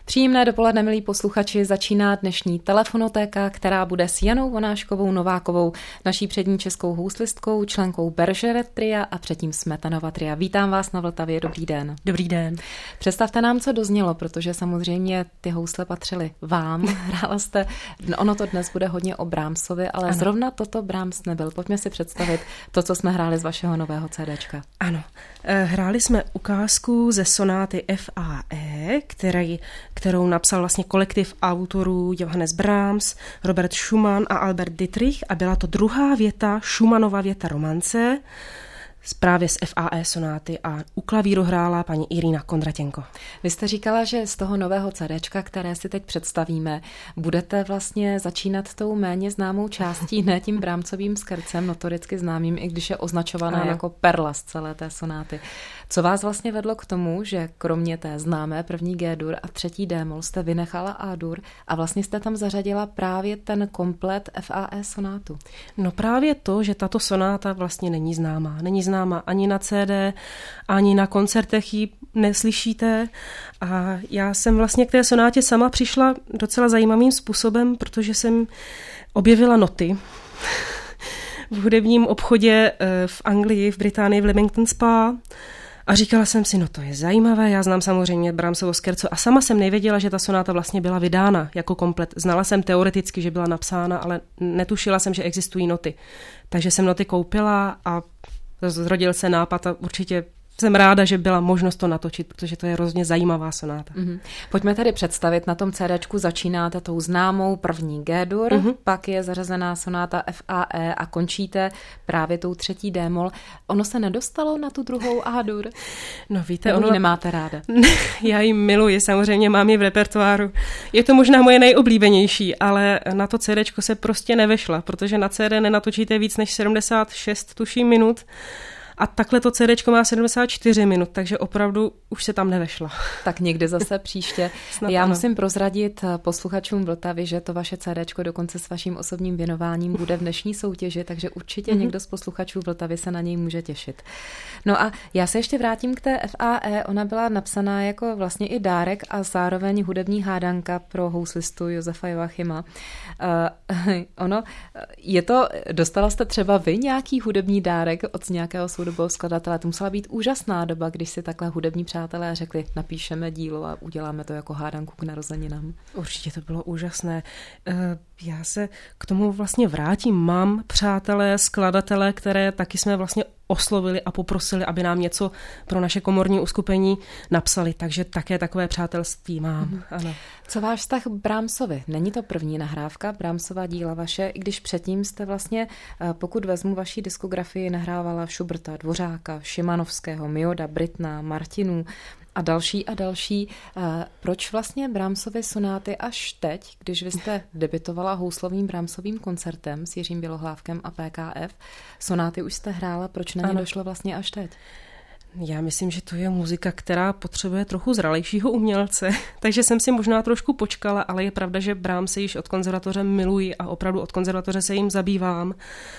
Příjemné dopoledne, milí posluchači, začíná dnešní telefonotéka, která bude s Janou Vonáškovou Novákovou, naší přední českou houslistkou, členkou Bergeret tria a předtím Smetanova tria. Vítám vás na Vltavě, dobrý den. Dobrý den. Představte nám, co doznělo, protože samozřejmě ty housle patřily vám, hrála jste, ono to dnes bude hodně o Brahmsovi, ale ano. Zrovna toto Brahms nebyl. Pojďme si představit to, co jsme hráli z vašeho nového CDčka. Ano, hráli jsme ukázku ze sonáty FAE, kterou napsal vlastně kolektiv autorů Johannes Brahms, Robert Schumann a Albert Dietrich a byla to druhá věta Schumannova věta romance, právě z FAE sonáty a u klavíru hrála paní Irina Kondratěnko. Vy jste říkala, že z toho nového CDčka, které si teď představíme, budete vlastně začínat tou méně známou částí, ne tím Brahmsovým skrcem, notoricky známým, i když je označovaná jako perla z celé té sonáty. Co vás vlastně vedlo k tomu, že kromě té známé první G-dur a třetí D-mol jste vynechala A-dur a vlastně jste tam zařadila právě ten komplet FAE sonátu? No právě to, že tato sonáta vlastně není známá. Není známá ani na CD, ani na koncertech ji neslyšíte. A já jsem vlastně k té sonátě sama přišla docela zajímavým způsobem, protože jsem objevila noty v hudebním obchodě v Anglii, v Británii, v Leamington Spa. A říkala jsem si, no to je zajímavé, já znám samozřejmě Brahmsovo scherzo a sama jsem nevěděla, že ta sonáta vlastně byla vydána jako komplet. Znala jsem teoreticky, že byla napsána, ale netušila jsem, že existují noty. Takže jsem noty koupila a zrodil se nápad a určitě jsem ráda, že byla možnost to natočit, protože to je hrozně zajímavá sonáta. Pojďme tedy představit, na tom CDčku začínáte tou známou první G-dur, pak je zařazená sonáta FAE a končíte právě tou třetí D-mol. Ono se nedostalo na tu druhou A-dur? No víte, ono nemáte ráda. Já ji miluji, samozřejmě mám ji v repertoáru. Je to možná moje nejoblíbenější, ale na to CDčko se prostě nevešla, protože na CD nenatočíte víc než 76 tuším minut. A takhle to CDčko má 74 minut, takže opravdu už se tam nevešla. Tak někdy zase příště. Já musím prozradit posluchačům Vltavy, že to vaše CDčko dokonce s vaším osobním věnováním bude v dnešní soutěži, takže určitě někdo z posluchačů Vltavy se na něj může těšit. No a já se ještě vrátím k té FAE. Ona byla napsaná jako vlastně i dárek a zároveň hudební hádanka pro houslistu Josefa Joachima. Dostala jste třeba vy nějaký hudební dárek od nějakého soudobého skladatele? To musela být úžasná doba, když si takhle hudební přátelé řekli, napíšeme dílo a uděláme to jako hádanku k narozeninám. Určitě to bylo úžasné. Já se k tomu vlastně vrátím. Mám přátelé, skladatele, které taky jsme vlastně oslovili a poprosili, aby nám něco pro naše komorní uskupení napsali, takže také takové přátelství mám. Ano. Co váš vztah k Brahmsovi? Není to první nahrávka, Brahmsova díla vaše, i když předtím jste vlastně, pokud vezmu vaší diskografii, nahrávala Schuberta, Dvořáka, Šimanovského, Mioda, Britna, Martinů a další. Proč vlastně Brahmsovy sonáty až teď, když vy jste debitovala houslovým Brahmsovým koncertem s Jiřím Bělohlávkem a PKF, sonáty už jste hrála, proč na ně došlo vlastně až teď? Já myslím, že to je muzika, která potřebuje trochu zralejšího umělce, takže jsem si možná trošku počkala, ale je pravda, že Brahmse již od konzervatoře miluji a opravdu od konzervatoře se jim zabývám.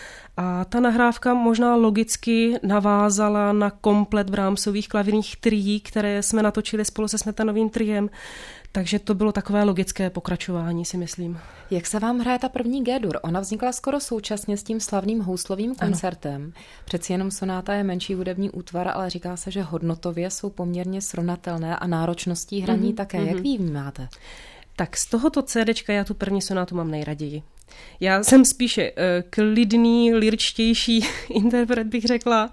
A ta nahrávka možná logicky navázala na komplet Brahmsových klavírních trií, které jsme natočili spolu se Smetanovým triem, takže to bylo takové logické pokračování, si myslím. Jak se vám hraje ta první G-dur? Ona vznikla skoro současně s tím slavným houslovým koncertem. Ano. Přeci jenom sonáta je menší hudební útvar, ale říká se, že hodnotově jsou poměrně srovnatelné a náročností hraní také. Jak vy vnímáte? Tak z tohoto CDčka já tu první sonátu mám nejraději. Já jsem spíše klidný, lirčtější interpret, bych řekla,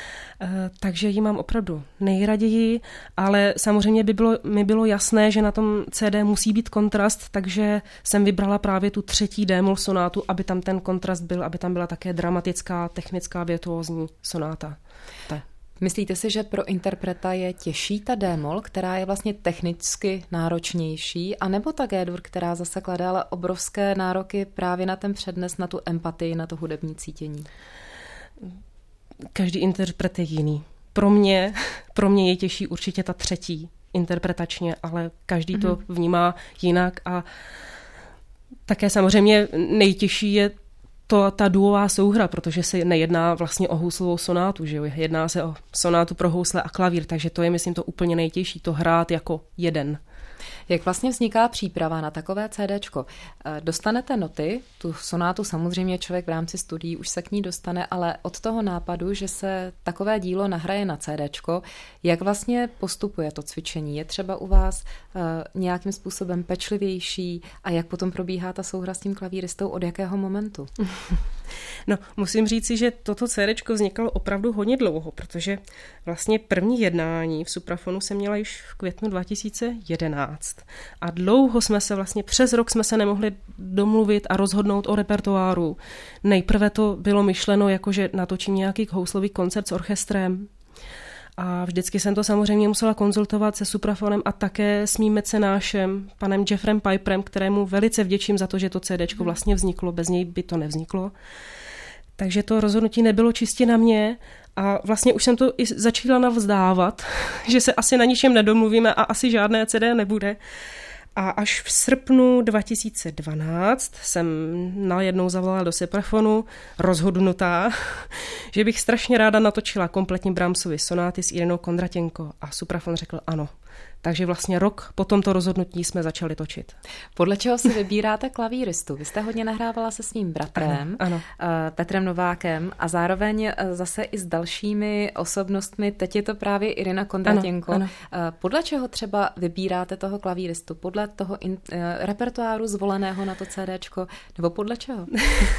takže ji mám opravdu nejraději, ale samozřejmě mi bylo jasné, že na tom CD musí být kontrast, takže jsem vybrala právě tu třetí D-mol sonátu, aby tam ten kontrast byl, aby tam byla také dramatická, technická, virtuózní sonáta. Myslíte si, že pro interpreta je těžší ta D-mol, která je vlastně technicky náročnější, anebo ta G-dur, která zase klade ale obrovské nároky právě na ten přednes, na tu empatii, na to hudební cítění? Každý interpret je jiný. Pro mě je těžší určitě ta třetí interpretačně, ale každý to vnímá jinak a také samozřejmě nejtěžší je ta duová souhra, protože se nejedná vlastně o houslovou sonátu, že jo? Jedná se o sonátu pro housle a klavír, takže to je, myslím, to úplně nejtěžší, to hrát jako jeden. Jak vlastně vzniká příprava na takové CDčko? Dostanete noty, tu sonátu samozřejmě člověk v rámci studií už se k ní dostane, ale od toho nápadu, že se takové dílo nahraje na CDčko, jak vlastně postupuje to cvičení? Je třeba u vás nějakým způsobem pečlivější a jak potom probíhá ta souhra s tím klavíristou, od jakého momentu? No, musím říci, že toto CDčko vznikalo opravdu hodně dlouho, protože vlastně první jednání v Suprafonu jsem měla již v květnu 2011 a dlouho jsme se vlastně, přes rok jsme se nemohli domluvit a rozhodnout o repertoáru. Nejprve to bylo myšleno jako, že natočím nějaký houslový koncert s orchestrem. A vždycky jsem to samozřejmě musela konzultovat se Suprafonem a také s mým mecenášem, panem Jeffrem Piperem, kterému velice vděčím za to, že to CDčko vlastně vzniklo, bez něj by to nevzniklo. Takže to rozhodnutí nebylo čistě na mě a vlastně už jsem to i začala navzdávat, že se asi na ničem nedomluvíme a asi žádné CD nebude. A až v srpnu 2012 jsem najednou zavolala do Suprafonu rozhodnutá, že bych strašně ráda natočila kompletní Brahmsovy sonáty s Irinou Kondratěnko. A Suprafon řekl ano. Takže vlastně rok po tomto rozhodnutí jsme začali točit. Podle čeho si vybíráte klavíristu? Vy jste hodně nahrávala se svým bratrem, ano. Petrem Novákem a zároveň zase i s dalšími osobnostmi. Teď je to právě Irina Kondratěnko. Ano. Podle čeho třeba vybíráte toho klavíristu? Podle toho repertoáru zvoleného na to CDčko? Nebo podle čeho?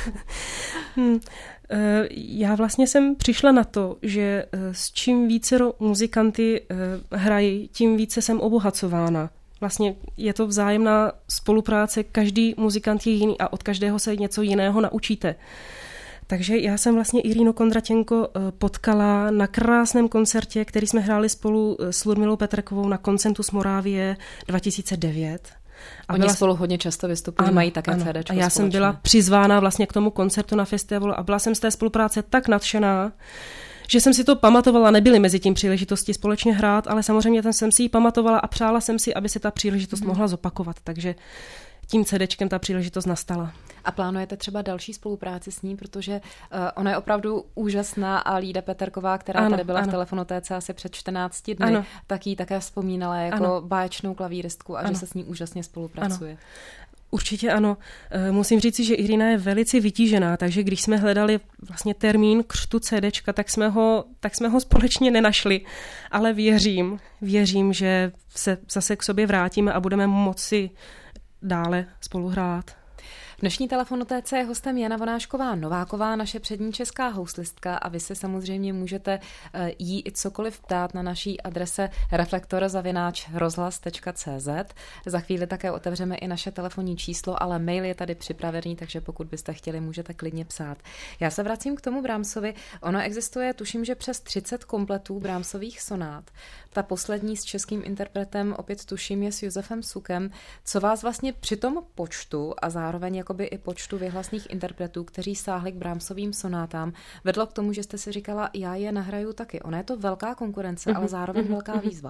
Já vlastně jsem přišla na to, že s čím více muzikanty hrají, tím více jsem obohacována. Vlastně je to vzájemná spolupráce, každý muzikant je jiný a od každého se něco jiného naučíte. Takže já jsem vlastně Irinu Kondratěnko potkala na krásném koncertě, který jsme hráli spolu s Ludmilou Petrkovou na Concentus Moravie 2009. A oni spolu hodně často vystupují, mají také CDčko A já společně. jsem byla přizvána vlastně k tomu koncertu na festivalu a byla jsem z té spolupráce tak nadšená, že jsem si to pamatovala, nebyly mezi tím příležitosti společně hrát, ale samozřejmě jsem si ji pamatovala a přála jsem si, aby se ta příležitost mohla zopakovat, takže tím CDčkem ta příležitost nastala. A plánujete třeba další spolupráci s ní, protože ona je opravdu úžasná a Lída Peterková, která tady byla v Telefonotéce asi před 14 dny, tak ji také vzpomínala jako báječnou klavíristku a že se s ní úžasně spoluppracuje. Ano. Určitě ano. Musím říct, že Irina je velice vytížená, takže když jsme hledali vlastně termín křtu CDčka, tak jsme ho společně nenašli, ale věřím, že se zase k sobě vrátíme a budeme moci dále spolu hrát. V dnešní Telefonotéce je hostem Jana Vonášková Nováková, naše přední česká houslistka a vy se samozřejmě můžete jí i cokoliv ptát na naší adrese reflektor@rozhlas.cz. Za chvíli také otevřeme i naše telefonní číslo, ale mail je tady připravený, takže pokud byste chtěli, můžete klidně psát. Já se vracím k tomu Brahmsovi. Ono existuje, tuším, že přes 30 kompletů Brahmsových sonát. Ta poslední s českým interpretem, opět tuším, je s Josefem Sukem. Co vás vlastně při tom počtu a zároveň jakoby i počtu vyhlasných interpretů, kteří sáhli k Brahmsovým sonátám, vedlo k tomu, že jste si říkala, já je nahraju taky. Ona je to velká konkurence, ale zároveň velká výzva.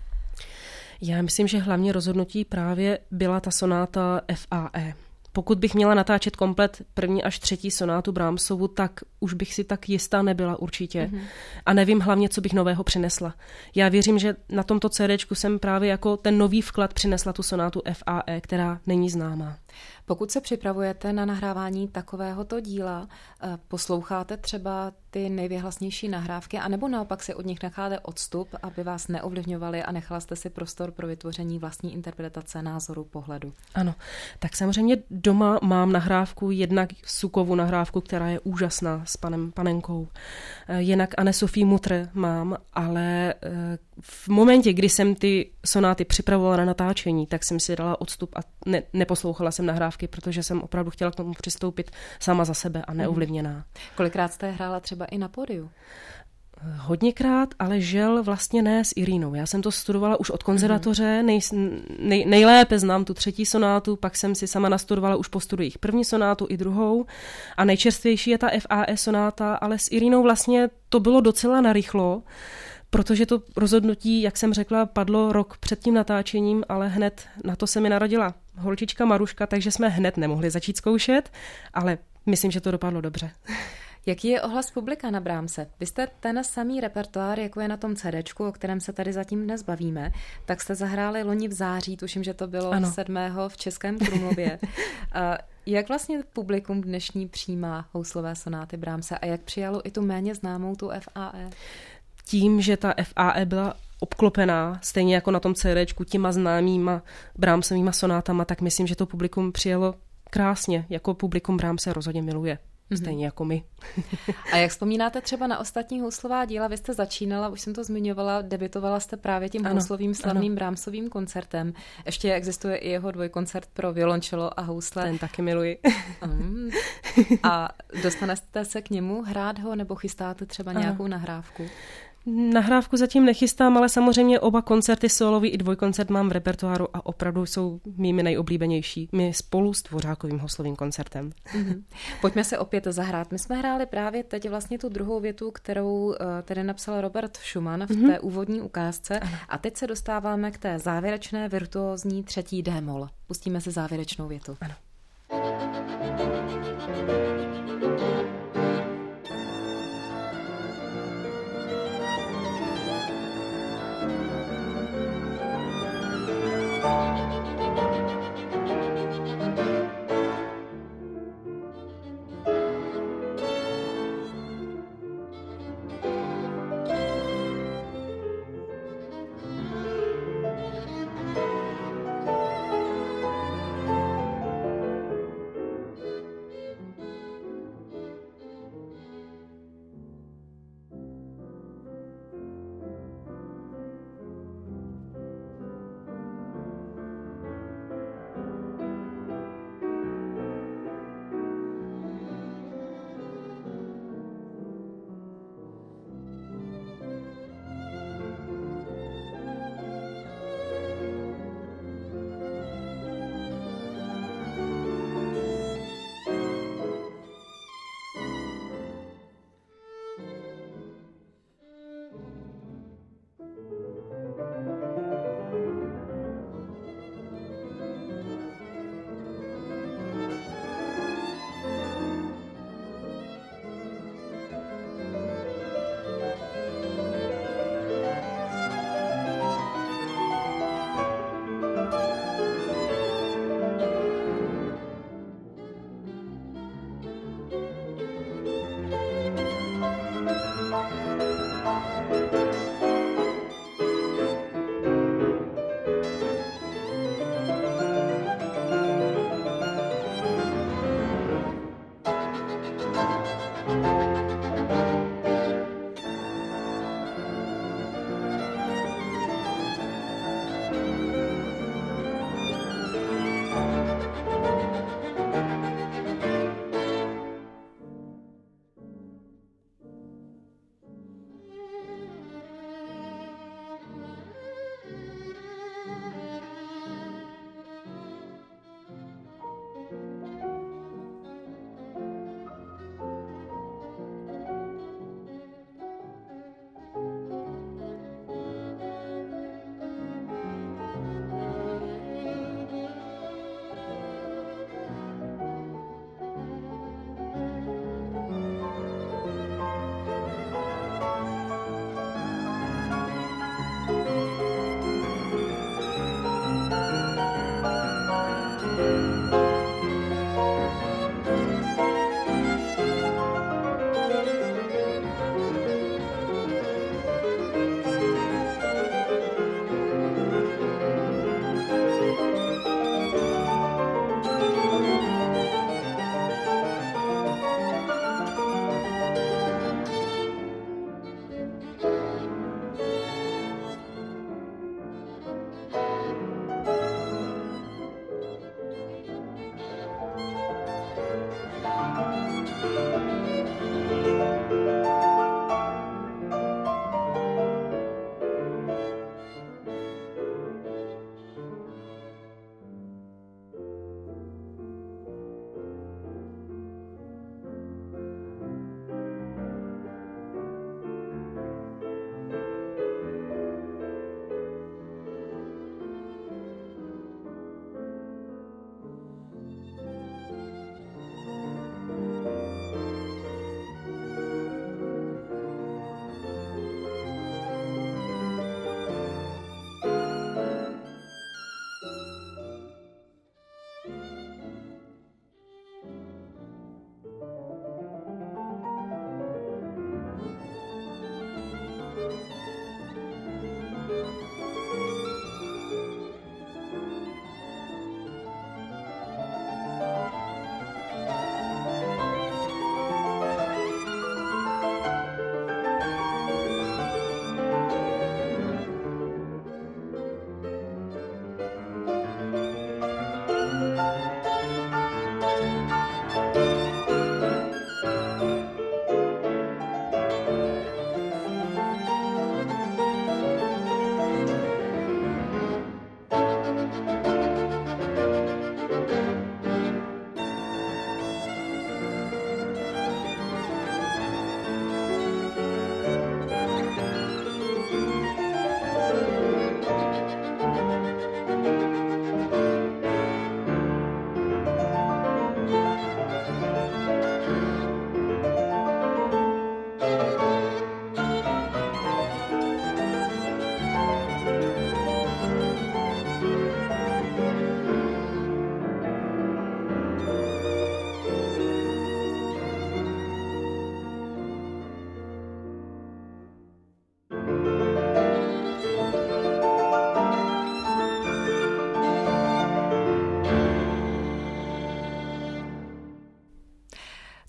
Já myslím, že hlavně rozhodnutí právě byla ta sonáta FAE. Pokud bych měla natáčet komplet první až třetí sonátu Brahmsovu, tak už bych si tak jistá nebyla určitě. A nevím hlavně, co bych nového přinesla. Já věřím, že na tomto CDčku jsem právě jako ten nový vklad přinesla tu sonátu FAE, která není známá. Pokud se připravujete na nahrávání takovéhoto díla, posloucháte třeba ty nejvyhlasnější nahrávky, anebo naopak si od nich necháte odstup, aby vás neovlivňovali a nechala jste si prostor pro vytvoření vlastní interpretace, názoru, pohledu? Ano, tak samozřejmě doma mám nahrávku, jednak Sukovu nahrávku, která je úžasná s panem Panenkou. Jinak Anne-Sophie Mutter mám, ale v momentě, kdy jsem ty sonáty připravovala na natáčení, tak jsem si dala odstup a neposlouchala jsem nahrávky, protože jsem opravdu chtěla k tomu přistoupit sama za sebe a neovlivněná. Kolikrát jste hrála třeba i na pódiu? Hodněkrát, ale žel vlastně ne s Irínou. Já jsem to studovala už od konzervatoře, nejlépe znám tu třetí sonátu, pak jsem si sama nastudovala už po studiích první sonátu i druhou a nejčerstvější je ta FAE sonáta, ale s Irínou vlastně to bylo docela narychlo, protože to rozhodnutí, jak jsem řekla, padlo rok před tím natáčením, ale hned na to se mi narodila holčička Maruška, takže jsme hned nemohli začít zkoušet, ale myslím, že to dopadlo dobře. Jaký je ohlas publika na Brahmse? Vy jste ten samý repertoár, jako je na tom CDčku, o kterém se tady zatím dnes bavíme, tak jste zahráli loni v září, tuším, že to bylo 7. v Českém Krumlově. Jak vlastně publikum dnešní přijímá houslové sonáty Brahmse a jak přijalo i tu méně známou, tu FAE? Tím, že ta FAE byla obklopená, stejně jako na tom CDčku, těma známýma Brahmsovýma sonátama, tak myslím, že to publikum přijelo krásně, jako publikum Brahmse rozhodně miluje. Stejně jako my. A jak vzpomínáte třeba na ostatní houslová díla? Vy jste začínala, už jsem to zmiňovala, debitovala jste právě tím houslovým slavným Brahmsovým koncertem. Ještě existuje i jeho dvojkoncert pro violončelo a housle. Ten taky miluji. A dostanete se k němu, hrát ho, nebo chystáte třeba nějakou nahrávku? Nahrávku zatím nechystám, ale samozřejmě oba koncerty solový i dvojkoncert mám v repertoáru a opravdu jsou mými nejoblíbenější. My spolu s Dvořákovým houslovým koncertem. Pojďme se opět zahrát. My jsme hráli právě teď vlastně tu druhou větu, kterou tedy napsal Robert Schumann v té úvodní ukázce. A teď se dostáváme k té závěrečné virtuózní 3. d-moll. Pustíme si závěrečnou větu. Ano.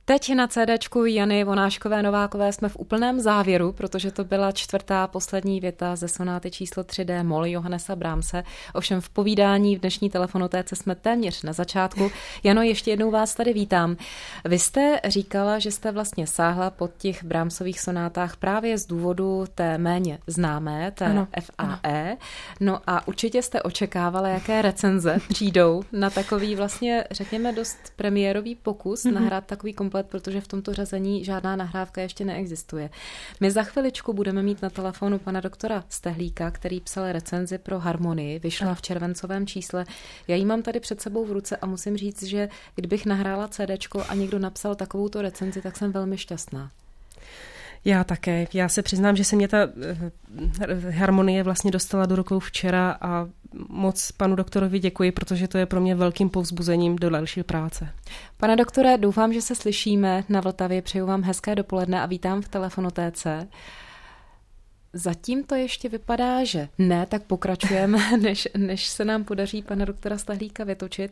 Teď na CDčku Jany Vonáškové Novákové jsme v úplném závěru, protože to byla 4. poslední věta ze sonáty číslo 3D moll Johannesa Brahmse. Ovšem v povídání v dnešní telefonotéce jsme téměř na začátku. Jano, ještě jednou vás tady vítám. Vy jste říkala, že jste vlastně sáhla po těch Brahmsových sonátách právě z důvodu té méně známé, té FAE. No a určitě jste očekávala, jaké recenze přijdou na takový vlastně, řekněme, dost premiérový pokus nahrát takový komplet, protože v tomto řazení žádná nahrávka ještě neexistuje. My za chviličku budeme mít na telefonu pana doktora Stehlíka, který psal recenzi pro Harmonii, vyšla v červencovém čísle. Já ji mám tady před sebou v ruce a musím říct, že kdybych nahrála CDčko a někdo napsal takovouto recenzi, tak jsem velmi šťastná. Já také. Já se přiznám, že se mě ta Harmonie vlastně dostala do rukou včera a moc panu doktorovi děkuji, protože to je pro mě velkým povzbuzením do další práce. Pane doktore, doufám, že se slyšíme na Vltavě. Přeju vám hezké dopoledne a vítám v telefonotéce. Zatím to ještě vypadá, že ne, tak pokračujeme, než se nám podaří pana doktora Stehlíka vytočit.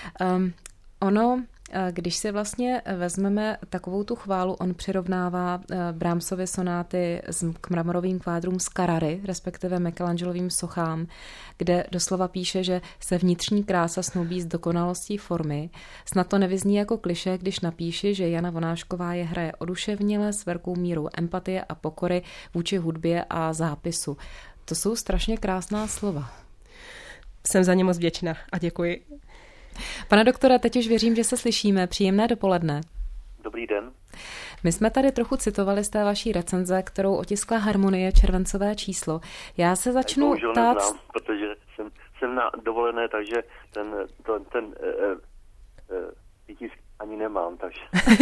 Když si vlastně vezmeme takovou tu chválu, on přirovnává Brahmsovy sonáty k mramorovým kvádrům z Carrary, respektive Michelangelovým sochám, kde doslova píše, že se vnitřní krása snoubí s dokonalostí formy. Snad to nevyzní jako klišé, když napíši, že Jana Vonášková je hraje oduševnile s velkou mírou empatie a pokory vůči hudbě a zápisu. To jsou strašně krásná slova. Jsem za ně moc vděčná a děkuji. Pane doktore, teď už věřím, že se slyšíme. Příjemné dopoledne. Dobrý den. My jsme tady trochu citovali z té vaší recenze, kterou otiskla Harmonie, červencové číslo. Já se začnu ptát... Neznám, protože jsem na dovolené, takže ten výtisk ani nemám, takže...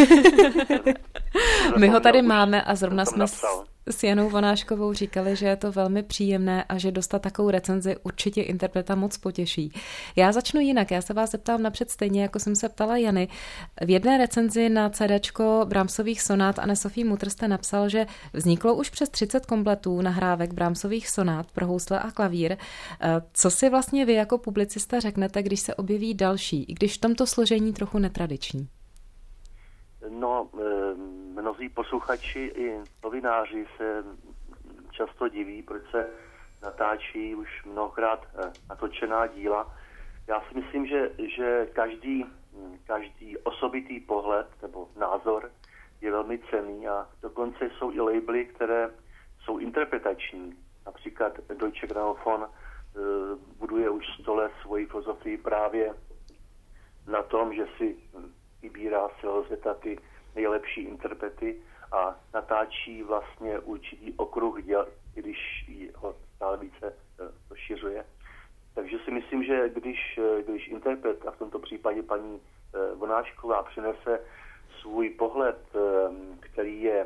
My ho tady máme a zrovna jsme s Janou Vonáškovou říkali, že je to velmi příjemné a že dostat takovou recenzi určitě interpreta moc potěší. Já začnu jinak, já se vás zeptám napřed stejně, jako jsem se ptala Jany. V jedné recenzi na CDčko Brahmsových sonát Anne-Sophie Mutter jste napsal, že vzniklo už přes 30 kompletů nahrávek Brahmsových sonát pro housle a klavír. Co si vlastně vy jako publicista řeknete, když se objeví další, i když v tomto složení trochu netradiční? No, mnozí posluchači i novináři se často diví, proč se natáčí už mnohokrát natočená díla. Já si myslím, že každý osobitý pohled nebo názor je velmi cenný a dokonce jsou i labely, které jsou interpretační. Například Deutsche Grammophon buduje už 100 let svoji filozofii právě na tom, že si vybírá z celého světa ty nejlepší interprety a natáčí vlastně určitý okruh děl, když ho stále více rozšiřuje. Takže si myslím, že když interpret, a v tomto případě paní Vonášková, přinese svůj pohled, který je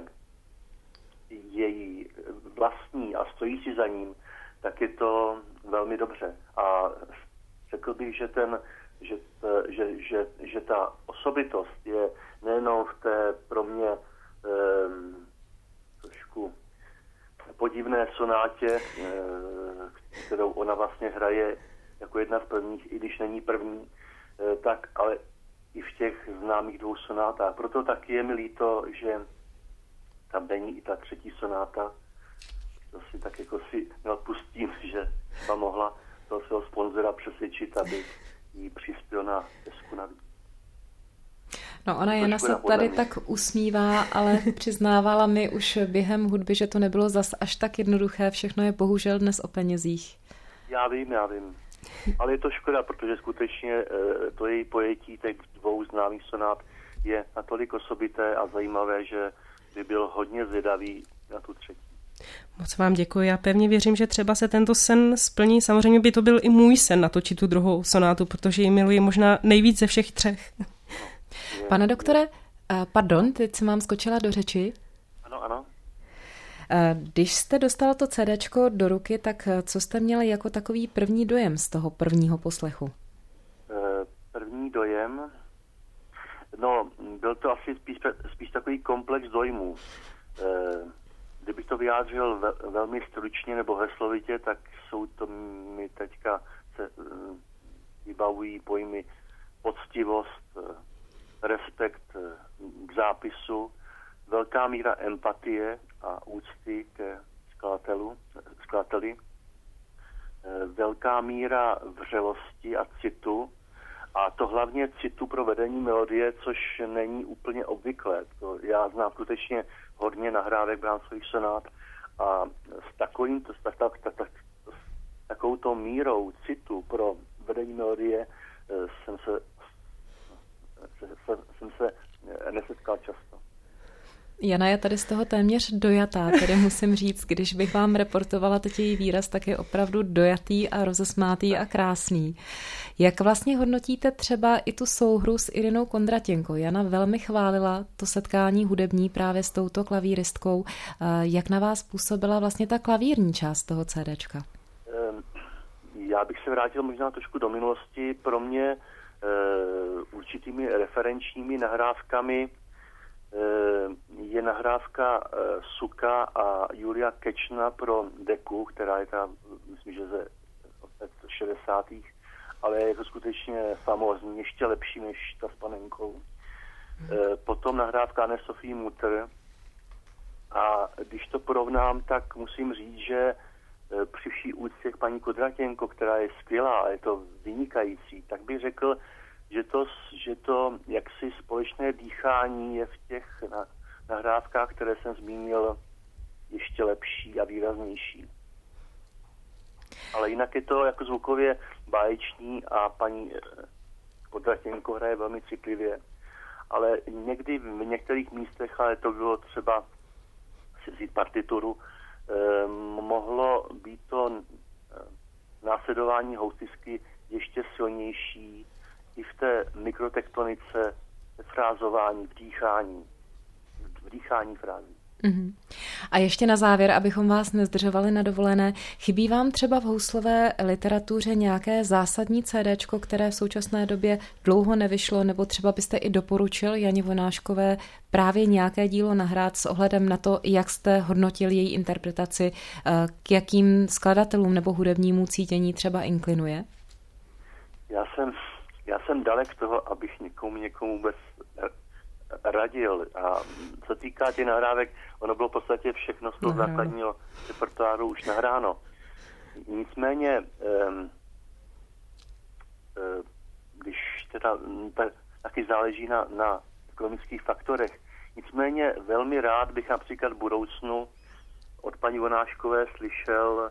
její vlastní a stojí si za ním, tak je to velmi dobře. A řekl bych, že ta osobitost je nejenom v té pro mě trošku podivné sonátě, kterou ona vlastně hraje jako jedna z prvních, i když není první, tak ale i v těch známých 2 sonátách. Proto taky je mi líto, že tam není i ta 3. sonáta. To si tak jako si neodpustím, že třeba mohla toho svého sponzora přesvědčit, aby jí přispěl na desku navíc. No ona Jana se tady tak usmívá, ale přiznávala mi už během hudby, že to nebylo zas až tak jednoduché, všechno je bohužel dnes o penězích. Já vím. Ale je to škoda, protože skutečně to její pojetí těch 2 známých sonát je natolik osobité a zajímavé, že by byl hodně zvědavý na tu 3. Moc vám děkuji. Já pevně věřím, že třeba se tento sen splní. Samozřejmě by to byl i můj sen natočit tu 2. sonátu, protože ji miluji možná nejvíc ze všech 3. Pane doktore, pardon, teď jsem vám skočila do řeči. Ano. Když jste dostal to CDčko do ruky, tak co jste měli jako takový první dojem z toho prvního poslechu? První dojem? No, byl to asi spíš takový komplex dojmů. Kdybych to vyjádřil velmi stručně nebo heslovitě, tak jsou to mi teďka se vybavují pojmy poctivost, respekt k zápisu, velká míra empatie a úcty ke skladateli, velká míra vřelosti a citu, a to hlavně citu pro vedení melodie, což není úplně obvyklé. To já znám skutečně hodně nahrávek Brahmsových sonát a s takovouto mírou citu pro vedení melodie jsem se nesetkal často. Jana je tady z toho téměř dojatá, tedy musím říct, když bych vám reportovala teď její výraz, tak je opravdu dojatý a rozesmátý a krásný. Jak vlastně hodnotíte třeba i tu souhru s Irinou Kondratěnkou? Jana velmi chválila to setkání hudební právě s touto klavíristkou. Jak na vás působila vlastně ta klavírní část toho CDčka? Já bych se vrátil možná trošku do minulosti. Pro mě určitými referenčními nahrávkami je nahrávka Suka a Julia Kečna pro Deku, která je tam, myslím, že ze 60. ale je to skutečně famózní, ještě lepší než ta s Panenkou. Potom nahrávka Anne-Sophie Mutter. A když to porovnám, tak musím říct, že při vší úctě k paní Kondratěnko, která je skvělá a je to vynikající, tak bych řekl, že to jaksi společné dýchání je v těch nahrávkách, které jsem zmínil, ještě lepší a výraznější. Ale jinak je to jako zvukově báječný a paní Kondratěnko hraje velmi citlivě. Ale někdy v některých místech, ale to bylo třeba si vzít partituru, mohlo být to následování houstisky ještě silnější i v té mikrotektonice, frázování, v dýchání frází. Mm-hmm. A ještě na závěr, abychom vás nezdržovali na dovolené, chybí vám třeba v houslové literatuře nějaké zásadní CDčko, které v současné době dlouho nevyšlo, nebo třeba byste i doporučil Janě Vonáškové právě nějaké dílo nahrát s ohledem na to, jak jste hodnotil její interpretaci, k jakým skladatelům nebo hudebnímu cítění třeba inklinuje? Já jsem dalek toho, abych někomu vůbec radil. A co týká těch nahrávek, ono bylo v podstatě všechno z toho základního repertoáru už nahráno. Nicméně, když teda taky záleží na ekonomických faktorech, nicméně velmi rád bych například v budoucnu od paní Vonáškové slyšel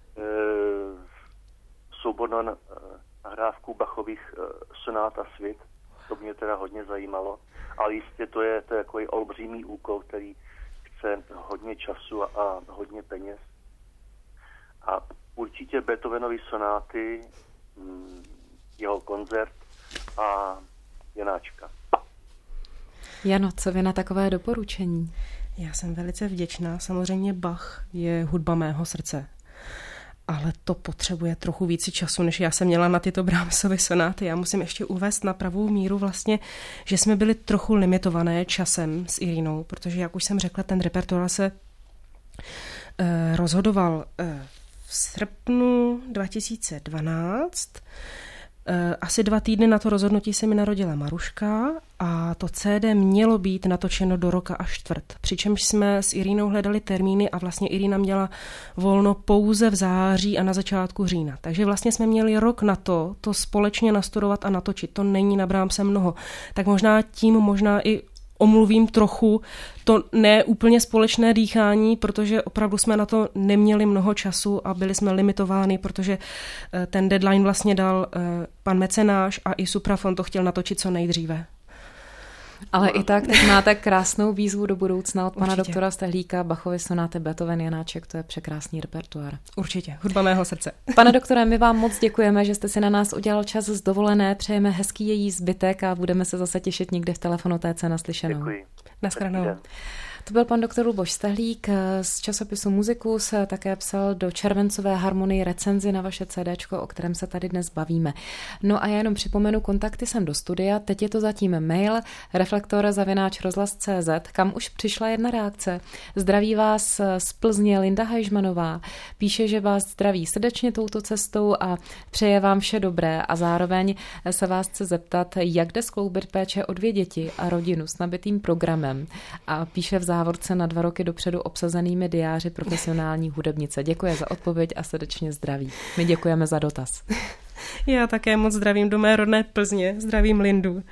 soubornou nahrávku Bachových sonát a svit. To mě teda hodně zajímalo. Ale jistě to je takový olbřímý úkol, který chce hodně času a hodně peněz. A určitě Beethovenovy sonáty, jeho koncert a Janáčka. Jano, co vy na takové doporučení? Já jsem velice vděčná. Samozřejmě Bach je hudba mého srdce. Ale to potřebuje trochu více času, než já jsem měla na tyto Brahmsovy sonáty. Já musím ještě uvést na pravou míru vlastně, že jsme byli trochu limitované časem s Irinou, protože, jak už jsem řekla, ten repertoár se rozhodoval v srpnu 2012. Asi 2 týdny na to rozhodnutí se mi narodila Maruška a to CD mělo být natočeno do roka a čtvrt. Přičemž jsme s Irinou hledali termíny a vlastně Irina měla volno pouze v září a na začátku října. Takže vlastně jsme měli rok na to společně nastudovat a natočit. To není na Brahmse mnoho. Tak možná i omluvím trochu to ne úplně společné dýchání, protože opravdu jsme na to neměli mnoho času a byli jsme limitováni, protože ten deadline vlastně dal pan mecenáš a i Suprafon to chtěl natočit co nejdříve. Ale i tak teď máte krásnou výzvu do budoucna od pana Určitě. doktora Stehlíka, Bachovy sonáty, Beethoven, Janáček, to je překrásný repertoár. Určitě, hudba mého srdce. Pane doktore, my vám moc děkujeme, že jste si na nás udělal čas z dovolené, přejeme hezký její zbytek a budeme se zase těšit někde v Telefonotéce naslyšenou. Děkuji. Naschledanou. To byl pan doktor Luboš Stehlík z časopisu Musicus, také psal do červencové Harmonie recenzi na vaše CDčko, o kterém se tady dnes bavíme. No a já jenom připomenu, kontakty sem do studia, teď je to zatím mail reflektor@rozhlas.cz, kam už přišla jedna reakce. Zdraví vás z Plzně Linda Hajžmanová, píše, že vás zdraví srdečně touto cestou a přeje vám vše dobré a zároveň se vás chce zeptat, jak jde skloubit péče o 2 děti a rodinu s nabitým programem, a píše v závorce na 2 roky dopředu obsazenými diáři profesionální hudebnice. Děkuji za odpověď a srdečně zdraví. My děkujeme za dotaz. Já také moc zdravím do mé rodné Plzně, zdravím Lindu.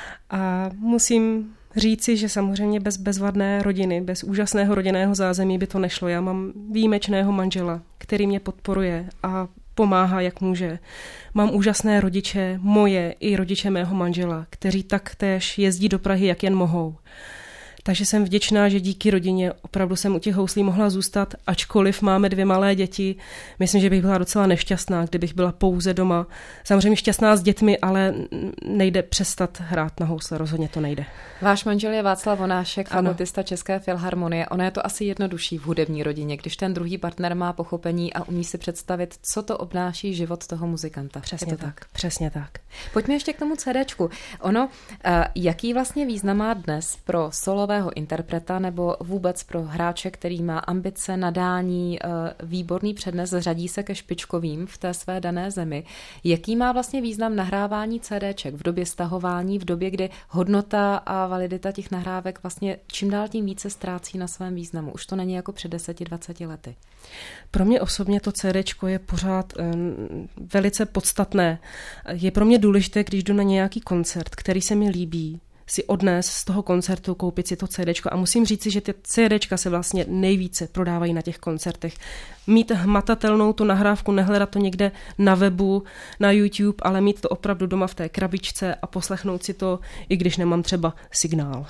A musím říci, že samozřejmě bez bezvadné rodiny, bez úžasného rodinného zázemí by to nešlo. Já mám výjimečného manžela, který mě podporuje a pomáhá, jak může. Mám úžasné rodiče, moje i rodiče mého manžela, kteří taktéž jezdí do Prahy, jak jen mohou. Takže jsem vděčná, že díky rodině opravdu jsem u těch houslí mohla zůstat, ačkoliv máme 2 malé děti. Myslím, že bych byla docela nešťastná, kdybych byla pouze doma. Samozřejmě šťastná s dětmi, ale nejde přestat hrát na housle, rozhodně to nejde. Váš manžel je Václav Vonášek, fagotista České filharmonie. Ono je to asi jednodušší v hudební rodině, když ten druhý partner má pochopení a umí si představit, co to obnáší život toho muzikanta. Přesně tak, přesně tak. Pojďme ještě k tomu CDčku. Ono, jaký vlastně význam má dnes pro solového interpreta nebo vůbec pro hráče, který má ambice, nadání, výborný přednes, řadí se ke špičkovým v té své dané zemi. Jaký má vlastně význam nahrávání CDček v době stahování, v době, kdy hodnota a validita těch nahrávek vlastně čím dál tím více ztrácí na svém významu? Už to není jako před 10-20 lety. Pro mě osobně to CDčko je pořád velice podstatné. Je pro mě důležité, když jdu na nějaký koncert, který se mi líbí, si odnést z toho koncertu, koupit si to CDčko. A musím říci, že ty CDčka se vlastně nejvíce prodávají na těch koncertech. Mít hmatatelnou tu nahrávku, nehledat to někde na webu, na YouTube, ale mít to opravdu doma v té krabičce a poslechnout si to, i když nemám třeba signál.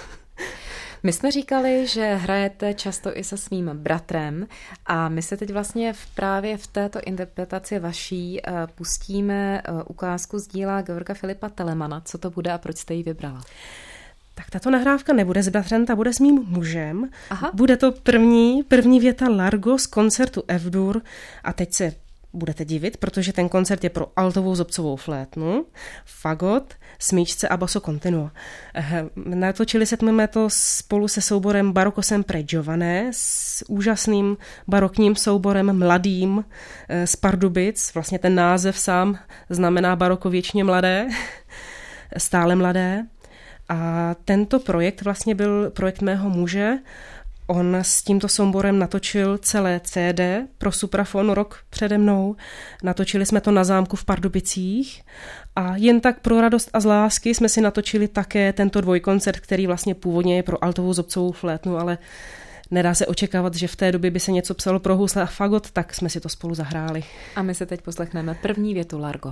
My jsme říkali, že hrajete často i se svým bratrem a my se teď vlastně právě v této interpretaci vaší pustíme ukázku z díla Georga Filipa Telemana. Co to bude a proč jste ji vybrala? Tak tato nahrávka nebude s bratrem, ta bude s mým mužem. Aha. Bude to první věta Largo z koncertu F-dur a teď se budete divit, protože ten koncert je pro altovou zobcovou flétnu, fagot, smyčce a basso continuo. Natočili jsme to spolu se souborem Barocco Sempre Giované, s úžasným barokním souborem mladým z Pardubic. Vlastně ten název sám znamená baroko věčně mladé, stále mladé. A tento projekt vlastně byl projekt mého muže. On s tímto souborem natočil celé CD pro Suprafon rok přede mnou. Natočili jsme to na zámku v Pardubicích a jen tak pro radost a z lásky jsme si natočili také tento dvojkoncert, který vlastně původně je pro altovou zobcovou flétnu, ale nedá se očekávat, že v té době by se něco psalo pro housle a fagot, tak jsme si to spolu zahráli. A my se teď poslechneme první větu Largo.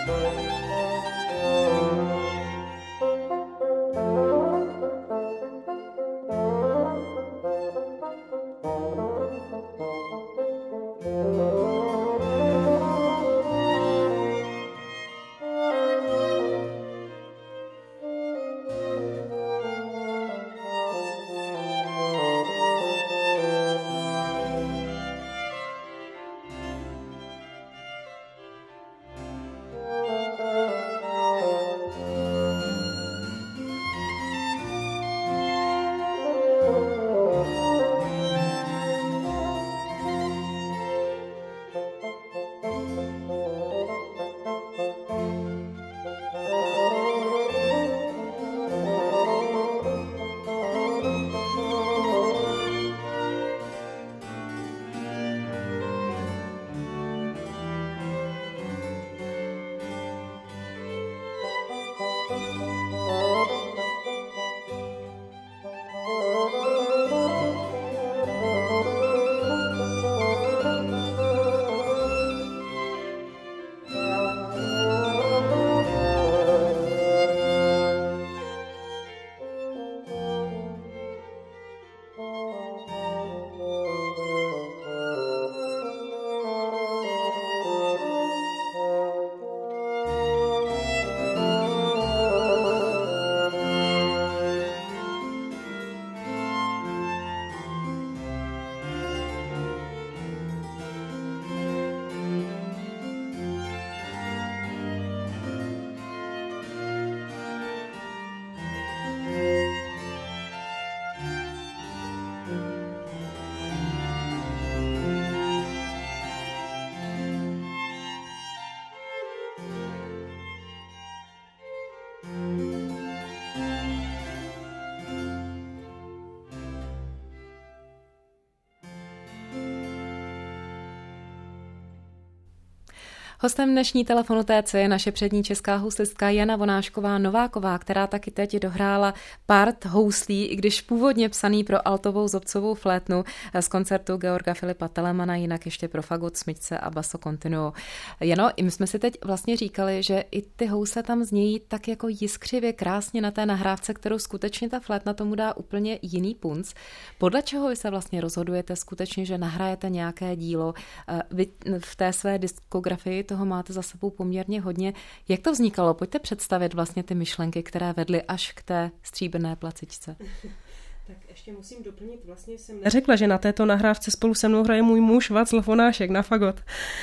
Hostem dnešní Telefonu TC je naše přední česká houslistka Jana Vonášková-Nováková, která taky teď dohrála part houslí, i když původně psaný pro altovou zobcovou flétnu z koncertu Georga Filipa Telemana, jinak ještě pro fagot, smyčce a basso continuo. Jano, my jsme si teď vlastně říkali, že i ty housle tam znějí tak jako jiskřivě krásně na té nahrávce, kterou skutečně ta flétna tomu dá úplně jiný punc. Podle čeho vy se vlastně rozhodujete skutečně, že nahrajete nějaké dílo? Vy v té své diskografii toho máte za sebou poměrně hodně. Jak to vznikalo? Pojďte představit vlastně ty myšlenky, které vedly až k té stříbrné placičce. Tak ještě musím doplnit, vlastně jsem neřekla, že na této nahrávce spolu se mnou hraje můj muž Václav Vonášek na fagot.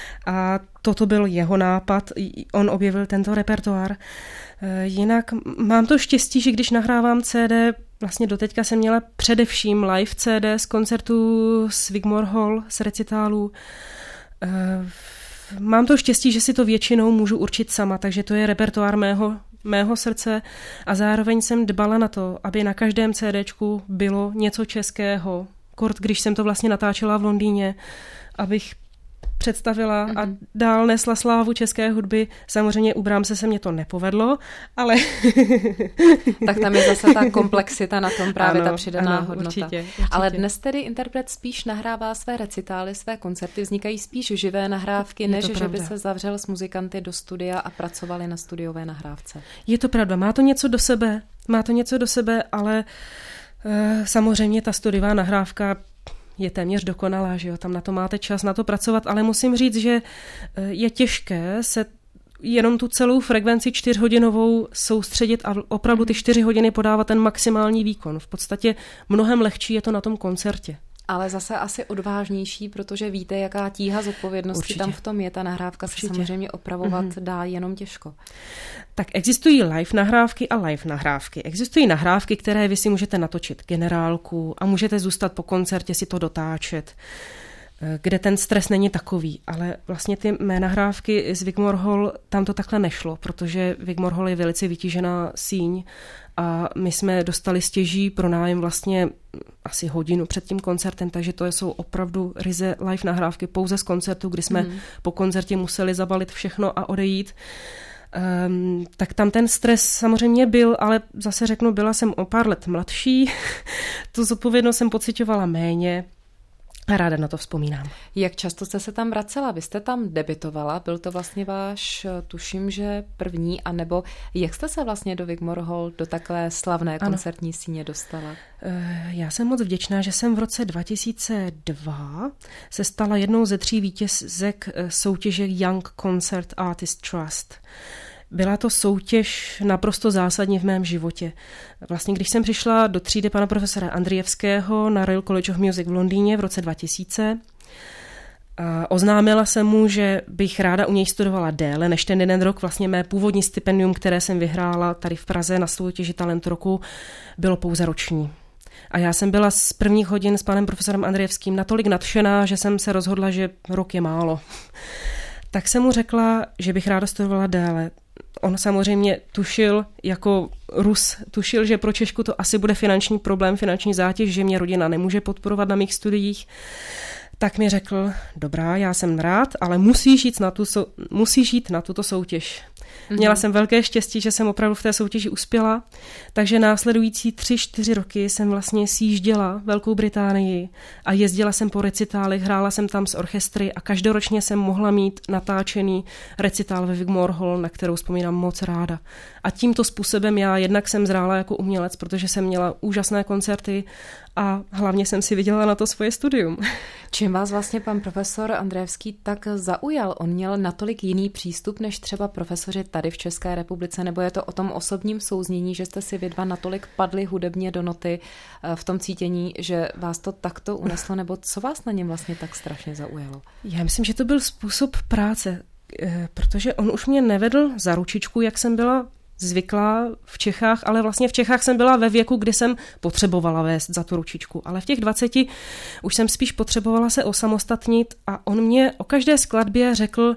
A toto byl jeho nápad, on objevil tento repertoár. Jinak mám to štěstí, že když nahrávám CD, vlastně doteďka jsem měla především live CD z koncertu z Wigmore Hall, z recitálů. Mám to štěstí, že si to většinou můžu určit sama, takže to je repertoár mého srdce a zároveň jsem dbala na to, aby na každém CDčku bylo něco českého. Kort, když jsem to vlastně natáčela v Londýně, abych představila a dál nesla slávu české hudby. Samozřejmě u Brahmse se mě to nepovedlo, ale... Tak tam je zase ta komplexita na tom právě, ta přidaná hodnota. Určitě. Ale dnes tedy interpret spíš nahrává své recitály, své koncerty, vznikají spíš živé nahrávky, než že by se zavřel s muzikanty do studia a pracovali na studiové nahrávce. Je to pravda, má to něco do sebe, ale samozřejmě ta studiová nahrávka je téměř dokonalá, že jo, tam na to máte čas na to pracovat, ale musím říct, že je těžké se jenom tu celou frekvenci 4hodinovou soustředit a opravdu ty 4 hodiny podávat ten maximální výkon. V podstatě mnohem lehčí je to na tom koncertě. Ale zase asi odvážnější, protože víte, jaká tíha zodpovědnosti Určitě. Tam v tom je. Ta nahrávka se samozřejmě opravovat dá jenom těžko. Tak existují live nahrávky a live nahrávky. Existují nahrávky, které vy si můžete natočit generálku a můžete zůstat po koncertě si to dotáčet, kde ten stres není takový. Ale vlastně ty mé nahrávky z Wigmore Hall, tam to takhle nešlo, protože Wigmore Hall je velice vytížená síň a my jsme dostali stěží pro nájem vlastně asi hodinu před tím koncertem, takže to jsou opravdu ryze live nahrávky pouze z koncertu, kdy jsme po koncertě museli zabalit všechno a odejít. Tak tam ten stres samozřejmě byl, ale zase řeknu, byla jsem o pár let mladší, tu zodpovědnost jsem pociťovala méně. A ráda na to vzpomínám. Jak často jste se tam vracela? Vy jste tam debitovala, byl to vlastně váš, tuším, že první, anebo jak jste se vlastně do Wigmore Hall, do takové slavné koncertní síně dostala? Já jsem moc vděčná, že jsem v roce 2002 se stala jednou ze 3 vítězek soutěže Young Concert Artist Trust. Byla to soutěž naprosto zásadní v mém životě. Vlastně, když jsem přišla do třídy pana profesora Andrijevského na Royal College of Music v Londýně v roce 2000, oznámila jsem mu, že bych ráda u něj studovala déle než ten jeden rok. Vlastně mé původní stipendium, které jsem vyhrála tady v Praze na soutěži Talent roku, bylo pouze roční. A já jsem byla z prvních hodin s panem profesorem Andrijevským natolik nadšená, že jsem se rozhodla, že rok je málo. Tak jsem mu řekla, že bych ráda studovala déle. On samozřejmě tušil, jako Rus, tušil, že pro Češku to asi bude finanční problém, finanční zátěž, že mě rodina nemůže podporovat na mých studiích. Tak mi řekl, dobrá, já jsem rád, ale musíš jít na tuto soutěž. Měla jsem velké štěstí, že jsem opravdu v té soutěži uspěla, takže následující 3-4 roky jsem vlastně sjížděla Velkou Británii a jezdila jsem po recitálech, hrála jsem tam s orchestry a každoročně jsem mohla mít natáčený recitál ve Wigmore Hall, na kterou vzpomínám moc ráda. A tímto způsobem já jednak jsem zrála jako umělec, protože jsem měla úžasné koncerty a hlavně jsem si vydělala na to svoje studium. Čím vás vlastně pan profesor Andrijevský tak zaujal? On měl natolik jiný přístup než třeba profesoři tady v České republice, nebo je to o tom osobním souznění, že jste si vy dva natolik padli hudebně do noty v tom cítění, že vás to takto uneslo, nebo co vás na něm vlastně tak strašně zaujalo? Já myslím, že to byl způsob práce, protože on už mě nevedl za ručičku, jak jsem byla zvyklá v Čechách, ale vlastně v Čechách jsem byla ve věku, kdy jsem potřebovala vést za tu ručičku. Ale v těch 20 už jsem spíš potřebovala se osamostatnit a on mě o každé skladbě řekl,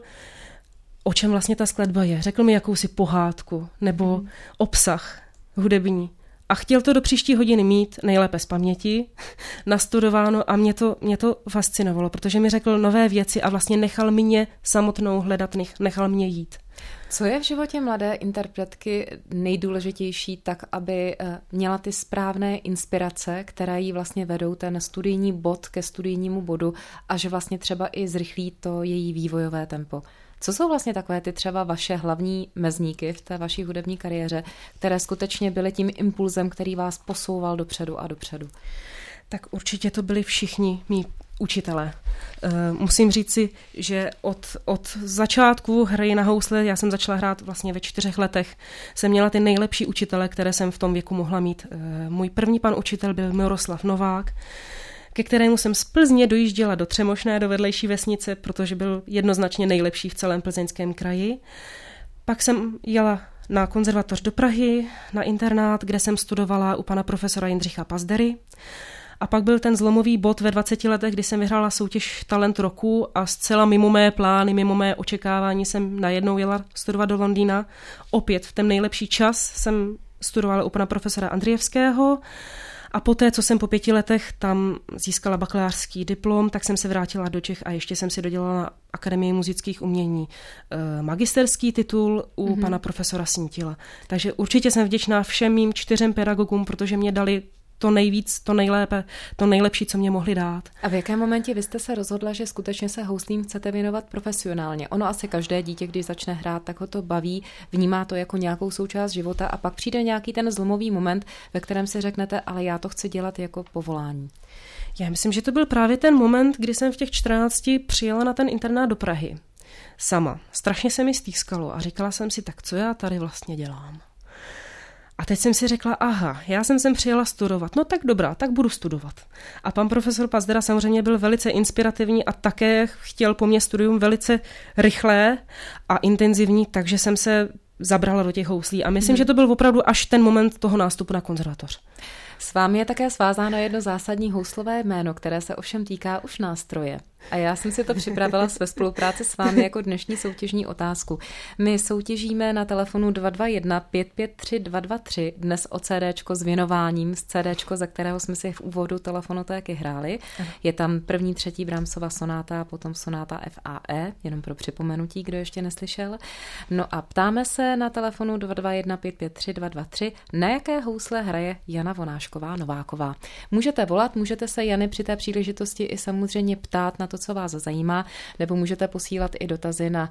o čem vlastně ta skladba je. Řekl mi jakousi pohádku nebo obsah hudební. A chtěl to do příští hodiny mít, nejlépe z paměti, nastudováno a mě to fascinovalo, protože mi řekl nové věci a vlastně nechal mě samotnou hledat, nechal mě jít. Co je v životě mladé interpretky nejdůležitější tak, aby měla ty správné inspirace, které jí vlastně vedou ten studijní bod ke studijnímu bodu a že vlastně třeba i zrychlí to její vývojové tempo? Co jsou vlastně takové ty třeba vaše hlavní mezníky v té vaší hudební kariéře, které skutečně byly tím impulzem, který vás posouval dopředu a dopředu? Tak určitě to byli všichni mí učitelé. Musím říci, že od začátku hry na housle, já jsem začala hrát vlastně ve 4 letech, jsem měla ty nejlepší učitele, které jsem v tom věku mohla mít. Můj první pan učitel byl Miroslav Novák, ke kterému jsem z Plzně dojížděla do Třemošné, do vedlejší vesnice, protože byl jednoznačně nejlepší v celém Plzeňském kraji. Pak jsem jela na konzervatoř do Prahy, na internát, kde jsem studovala u pana profesora Jindřicha Pazdery. A pak byl ten zlomový bod ve 20 letech, kdy jsem vyhrála soutěž Talent roku a zcela mimo mé plány, mimo mé očekávání jsem najednou jela studovat do Londýna. Opět v ten nejlepší čas jsem studovala u pana profesora Andrijevského a poté, co jsem po 5 letech tam získala bakalářský diplom, tak jsem se vrátila do Čech a ještě jsem si dodělala na Akademii muzických umění magisterský titul u pana profesora Sintila. Takže určitě jsem vděčná všem mým 4 pedagogům, protože mě dali to nejvíc, to nejlépe, to nejlepší, co mě mohli dát. A v jakém momentě vy jste se rozhodla, že skutečně se houslím chcete věnovat profesionálně? Ono asi každé dítě, když začne hrát, tak ho to baví, vnímá to jako nějakou součást života a pak přijde nějaký ten zlomový moment, ve kterém si řeknete, ale já to chci dělat jako povolání. Já myslím, že to byl právě ten moment, kdy jsem v těch 14 přijela na ten internát do Prahy. Sama. Strašně se mi stýskalo a říkala jsem si, tak co já tady vlastně dělám? A teď jsem si řekla, aha, já jsem sem přijela studovat. No tak dobrá, tak budu studovat. A pan profesor Pazdera samozřejmě byl velice inspirativní a také chtěl po mně studium velice rychlé a intenzivní, takže jsem se zabrala do těch houslí. A myslím, že to byl opravdu až ten moment toho nástupu na konzervatoř. S vámi je také svázáno jedno zásadní houslové jméno, které se ovšem týká už nástroje. A já jsem si to připravila ve spolupráci s vámi jako dnešní soutěžní otázku. My soutěžíme na telefonu 221 553 223 dnes o CDčko s věnováním, z CDčko, za kterého jsme si v úvodu telefonotéky hráli. Je tam první, třetí Brahmsova sonáta a potom sonáta FAE, jenom pro připomenutí, kdo ještě neslyšel. No a ptáme se na telefonu 221 553 223, na jaké housle hraje Jana Vonášková Nováková. Můžete volat, můžete se Jany při té příležitosti i samozřejmě ptát na to, co vás zajímá, nebo můžete posílat i dotazy na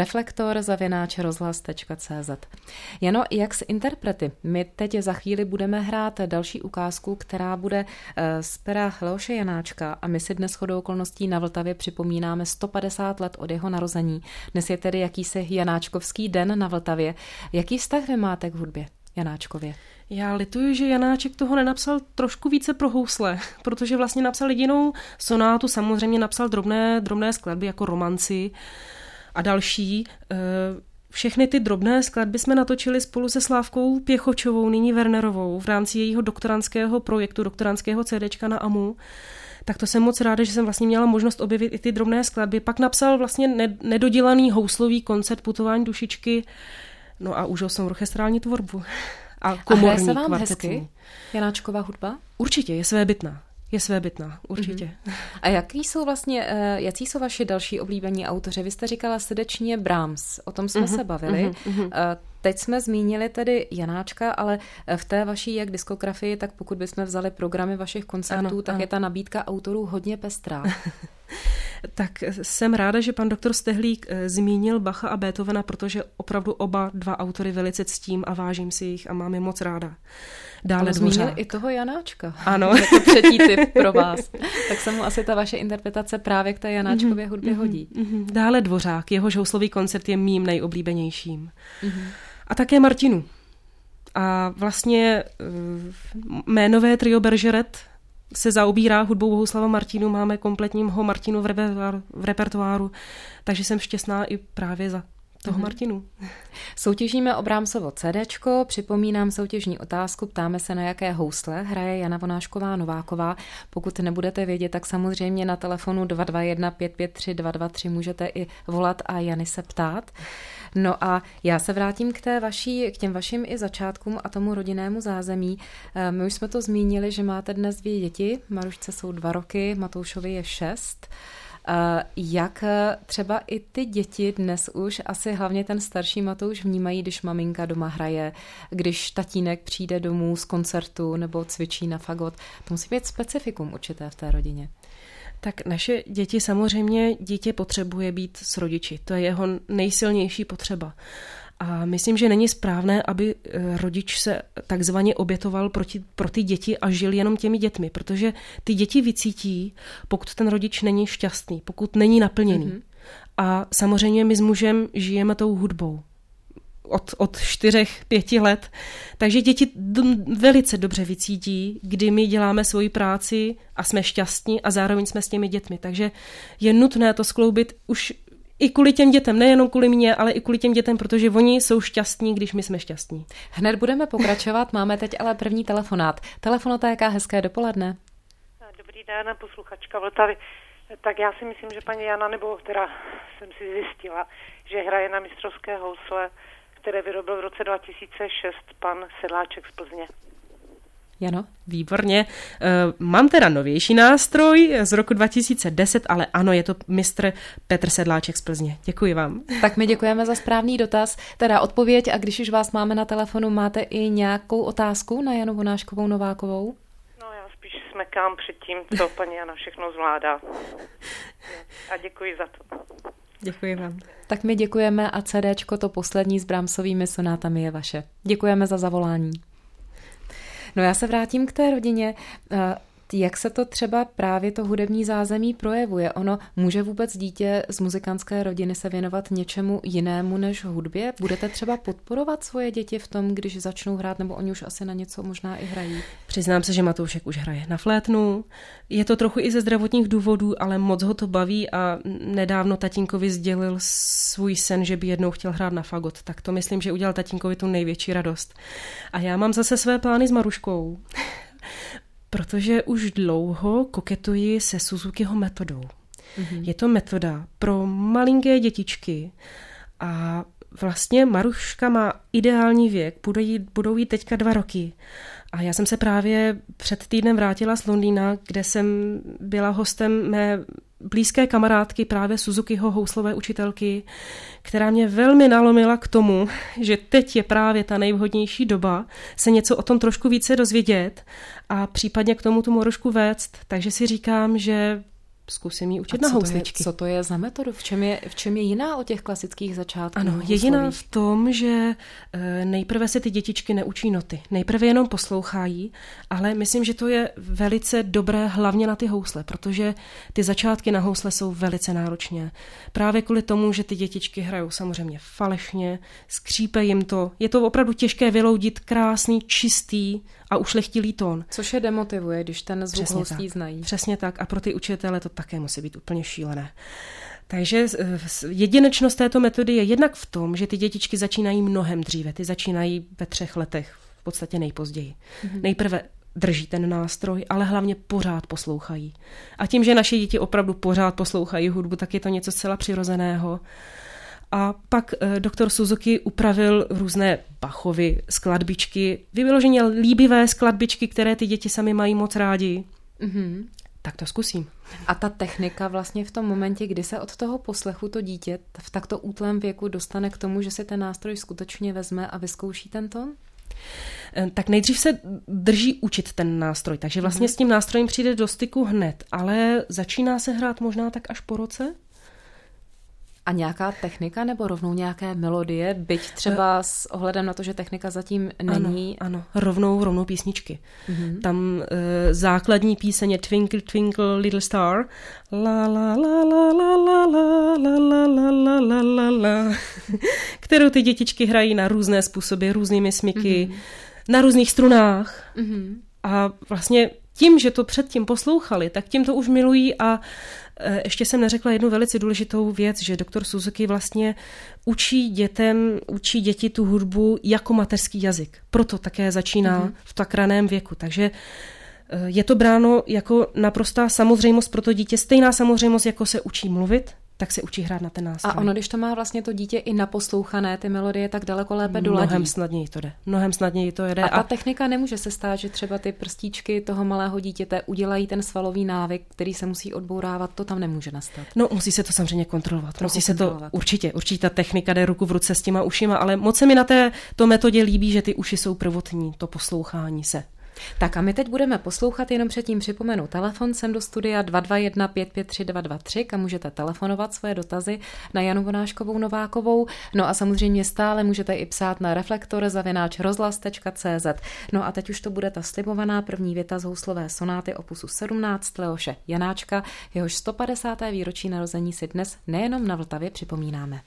reflektor@rozhlas.cz. Jano, jak s interprety? My teď za chvíli budeme hrát další ukázku, která bude z pera Leoše Janáčka a my si dnes shodou okolností na Vltavě připomínáme 150 let od jeho narození. Dnes je tedy jakýsi Janáčkovský den na Vltavě. Jaký vztah vy máte k hudbě Janáčkově? Já lituju, že Janáček toho nenapsal trošku více pro housle, protože vlastně napsal jedinou sonátu, samozřejmě napsal drobné skladby jako romanci a další. Všechny ty drobné skladby jsme natočili spolu se Slávkou Pěchočovou, nyní Wernerovou, v rámci jejího doktorandského projektu, doktorandského CDčka na AMU. Tak to jsem moc ráda, že jsem vlastně měla možnost objevit i ty drobné skladby. Pak napsal vlastně nedodělaný houslový koncert Putování dušičky, no a užil jsem orchestrální tvorbu. A hraje se vám hezky Janáčková hudba? Určitě, je svébytná, určitě. A jací jsou vaši další oblíbení autoři? Vy jste říkala srdečně Brahms, o tom jsme se bavili. Teď jsme zmínili tedy Janáčka, ale v té vaší jak diskografii, tak pokud bychom vzali programy vašich koncertů, tak je ta nabídka autorů hodně pestrá. Tak jsem ráda, že pan doktor Stehlík zmínil Bacha a Beethovena, protože opravdu oba dva autory velice ctím a vážím si jich a mám je moc ráda. Dále zmínil i toho Janáčka. Ano. Jako třetí tip pro vás. Tak se mu asi ta vaše interpretace právě k té Janáčkově hudbě hodí. Dále Dvořák, jehož houslový koncert je mým nejoblíbenějším. A také Martinu. A vlastně mé nové trio Bergeret se zaobírá hudbou Bohuslava Martinu, máme kompletního Martinu v repertoáru, takže jsem šťastná i právě za toho Martinu. Soutěžíme o Brahmsovo CDčko, připomínám soutěžní otázku, ptáme se, na jaké housle hraje Jana Vonášková Nováková. Pokud nebudete vědět, tak samozřejmě na telefonu 221 553 223 můžete i volat a Jany se ptát. No a já se vrátím k těm vašim i začátkům a tomu rodinnému zázemí. My už jsme to zmínili, že máte dnes 2 děti, Marušce jsou 2 roky, Matoušovi je 6. Jak třeba i ty děti dnes už, asi hlavně ten starší Matouš, vnímají, když maminka doma hraje, když tatínek přijde domů z koncertu nebo cvičí na fagot. To musí být specifikum určité v té rodině. Tak naše děti samozřejmě, dítě potřebuje být s rodiči. To je jeho nejsilnější potřeba. A myslím, že není správné, aby rodič se takzvaně obětoval pro ty děti a žil jenom těmi dětmi, protože ty děti vycítí, pokud ten rodič není šťastný, pokud není naplněný. A samozřejmě my s mužem žijeme tou hudbou od 4-5 let, takže děti velice dobře vycítí, kdy my děláme svoji práci a jsme šťastní a zároveň jsme s těmi dětmi. Takže je nutné to skloubit už i kvůli těm dětem, nejenom kvůli mně, ale i kvůli těm dětem, protože oni jsou šťastní, když my jsme šťastní. Hned budeme pokračovat, máme teď ale první telefonát. Telefonotéka, hezké dopoledne. Dobrý den, posluchačka Vltavy. Tak já si myslím, že paní Jana, nebo teda jsem si zjistila, že hraje na mistrovské housle, které vyrobil v roce 2006 pan Sedláček z Plzně. Jano? Výborně. Mám teda novější nástroj z roku 2010, ale ano, je to mistr Petr Sedláček z Plzně. Děkuji vám. Tak my děkujeme za správný dotaz, teda odpověď, a když už vás máme na telefonu, máte i nějakou otázku na Janu Vonáškovou Novákovou? No já spíš smekám před tím, co paní Jana všechno zvládá. A děkuji za to. Děkuji vám. Tak my děkujeme a CDčko, to poslední s Brahmsovými sonátami, je vaše. Děkujeme za zavolání. No já se vrátím k té rodině. Jak se to třeba právě to hudební zázemí projevuje? Ono může vůbec dítě z muzikantské rodiny se věnovat něčemu jinému než hudbě? Budete třeba podporovat svoje děti v tom, když začnou hrát, nebo oni už asi na něco možná i hrají? Přiznám se, že Matoušek už hraje na flétnu. Je to trochu i ze zdravotních důvodů, ale moc ho to baví a nedávno tatínkovi sdělil svůj sen, že by jednou chtěl hrát na fagot. Tak to myslím, že udělal tatínkovi tu největší radost. A já mám zase své plány s Maruškou. Protože už dlouho koketuji se Suzukiho metodou. Je to metoda pro malinké dětičky a vlastně Maruška má ideální věk, budou jí teďka 2 roky. A já jsem se právě před týdnem vrátila z Londýna, kde jsem byla hostem mé blízké kamarádky, právě Suzukiho houslové učitelky, která mě velmi nalomila k tomu, že teď je právě ta nejvhodnější doba se něco o tom trošku více dozvědět a případně k tomu tu Marušku vést. Takže si říkám, že zkusím jí učit na housličky. Co to je za metodu? V čem je jiná od těch klasických začátků? Ano, je jiná v tom, že nejprve se ty dětičky neučí noty. Nejprve jenom poslouchají, ale myslím, že to je velice dobré hlavně na ty housle, protože ty začátky na housle jsou velice náročné. Právě kvůli tomu, že ty dětičky hrajou samozřejmě falešně, skřípe jim to. Je to opravdu těžké vyloudit krásný, čistý a ušlechtilý tón. Což je demotivuje, když ten zvuk houslí znají. Přesně tak. A pro ty učitele to také musí být úplně šílené. Takže jedinečnost této metody je jednak v tom, že ty dětičky začínají mnohem dříve. Ty začínají ve 3 letech, v podstatě nejpozději. Nejprve drží ten nástroj, ale hlavně pořád poslouchají. A tím, že naše děti opravdu pořád poslouchají hudbu, tak je to něco zcela přirozeného. A pak doktor Suzuki upravil různé Bachovy skladbičky, vyloženě líbivé skladbičky, které ty děti sami mají moc rádi. Tak to zkusím. A ta technika vlastně v tom momentě, kdy se od toho poslechu to dítě v takto útlém věku dostane k tomu, že si ten nástroj skutečně vezme a vyzkouší ten tón? Tak nejdřív se drží učit ten nástroj, takže vlastně s tím nástrojem přijde do styku hned, ale začíná se hrát možná tak až po roce. A nějaká technika nebo rovnou nějaké melodie, byť třeba s ohledem na to, že technika zatím není? Ano, rovnou písničky. Tam základní píseň je Twinkle Twinkle Little Star, la la la la la la la la la la la la la, kterou ty dětičky hrají na různé způsoby, různými smyky, na různých strunách. A vlastně tím, že to předtím poslouchali, tak tím to už milují a ještě jsem neřekla jednu velice důležitou věc, že doktor Suzuki vlastně učí děti tu hudbu jako mateřský jazyk. Proto také začíná v tak raném věku. Takže je to bráno jako naprostá samozřejmost pro to dítě, stejná samozřejmost, jako se učí mluvit, tak se učí hrát na ten nástroj. A ono, když to má vlastně to dítě i naposlouchané, ty melodie, tak daleko lépe doladí. Mnohem snadněji to jede. A ta technika nemůže se stát, že třeba ty prstíčky toho malého dítěte udělají ten svalový návyk, který se musí odbourávat, to tam nemůže nastat. No, musí se to samozřejmě kontrolovat. Určitě ta technika jde ruku v ruce s těma ušima, ale moc se mi na této metodě líbí, že ty uši jsou prvotní, to poslouchání se. Tak a my teď budeme poslouchat, jenom předtím připomenu telefon sem do studia 221 553 223, kam můžete telefonovat svoje dotazy na Janu Vonáškovou Novákovou. No a samozřejmě stále můžete i psát na reflektor@rozhlas.cz. No a teď už to bude ta slibovaná první věta z houslové sonáty opusu 17 Leoše Janáčka, jehož 150. výročí narození si dnes nejenom na Vltavě připomínáme.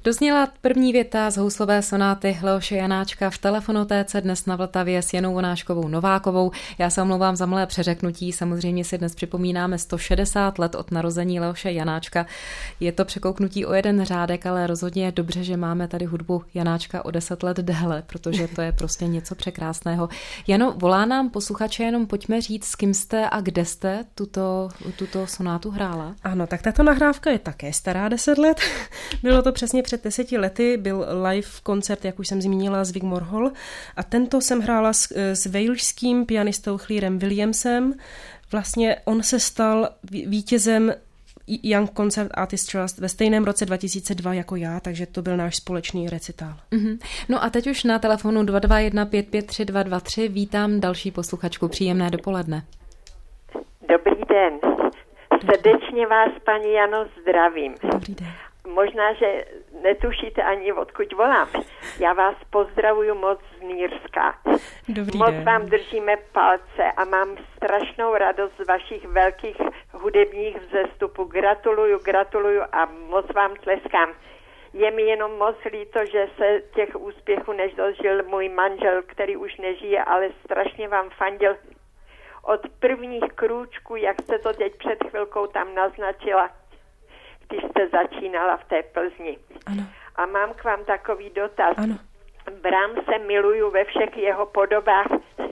Dozněla první věta z houslové sonáty Leoše Janáčka v Telefonotéce dnes na Vltavě s Janou Vonáškovou Novákovou. Já se omlouvám za malé přeřeknutí, samozřejmě si dnes připomínáme 160 let od narození Leoše Janáčka. Je to překouknutí o jeden řádek, ale rozhodně je dobře, že máme tady hudbu Janáčka o 10 let déle, protože to je prostě něco překrásného. Jano, volá nám posluchače, jenom pojďme říct, s kým jste a kde jste tuto sonátu hrála. Ano, tak tato nahrávka je také stará 10 let. Bylo to přesně před 10 lety, byl live koncert, jak už jsem zmínila, z Wigmore Hall a tento jsem hrála s waleským pianistou Clearem Williamsem. Vlastně on se stal vítězem Young Concert Artist Trust ve stejném roce 2002 jako já, takže to byl náš společný recitál. No a teď už na telefonu 221 553 223 vítám další posluchačku. Příjemné dopoledne. Dobrý den. Srdečně vás, paní Jano, zdravím. Dobrý den. Možná, že netušíte ani, odkud volám. Já vás pozdravuju moc z Nýrska. Dobrý moc den. vám držíme palce a mám strašnou radost z vašich velkých hudebních vzestupů. Gratuluju a moc vám tleskám. Je mi jenom moc líto, že se těch úspěchů nedožil můj manžel, který už nežije, ale strašně vám fandil od prvních krůčků, jak jste to teď před chvilkou tam naznačila, když jste začínala v té Plzni. Ano. A mám k vám takový dotaz. Ano. Brahmse miluju ve všech jeho podobách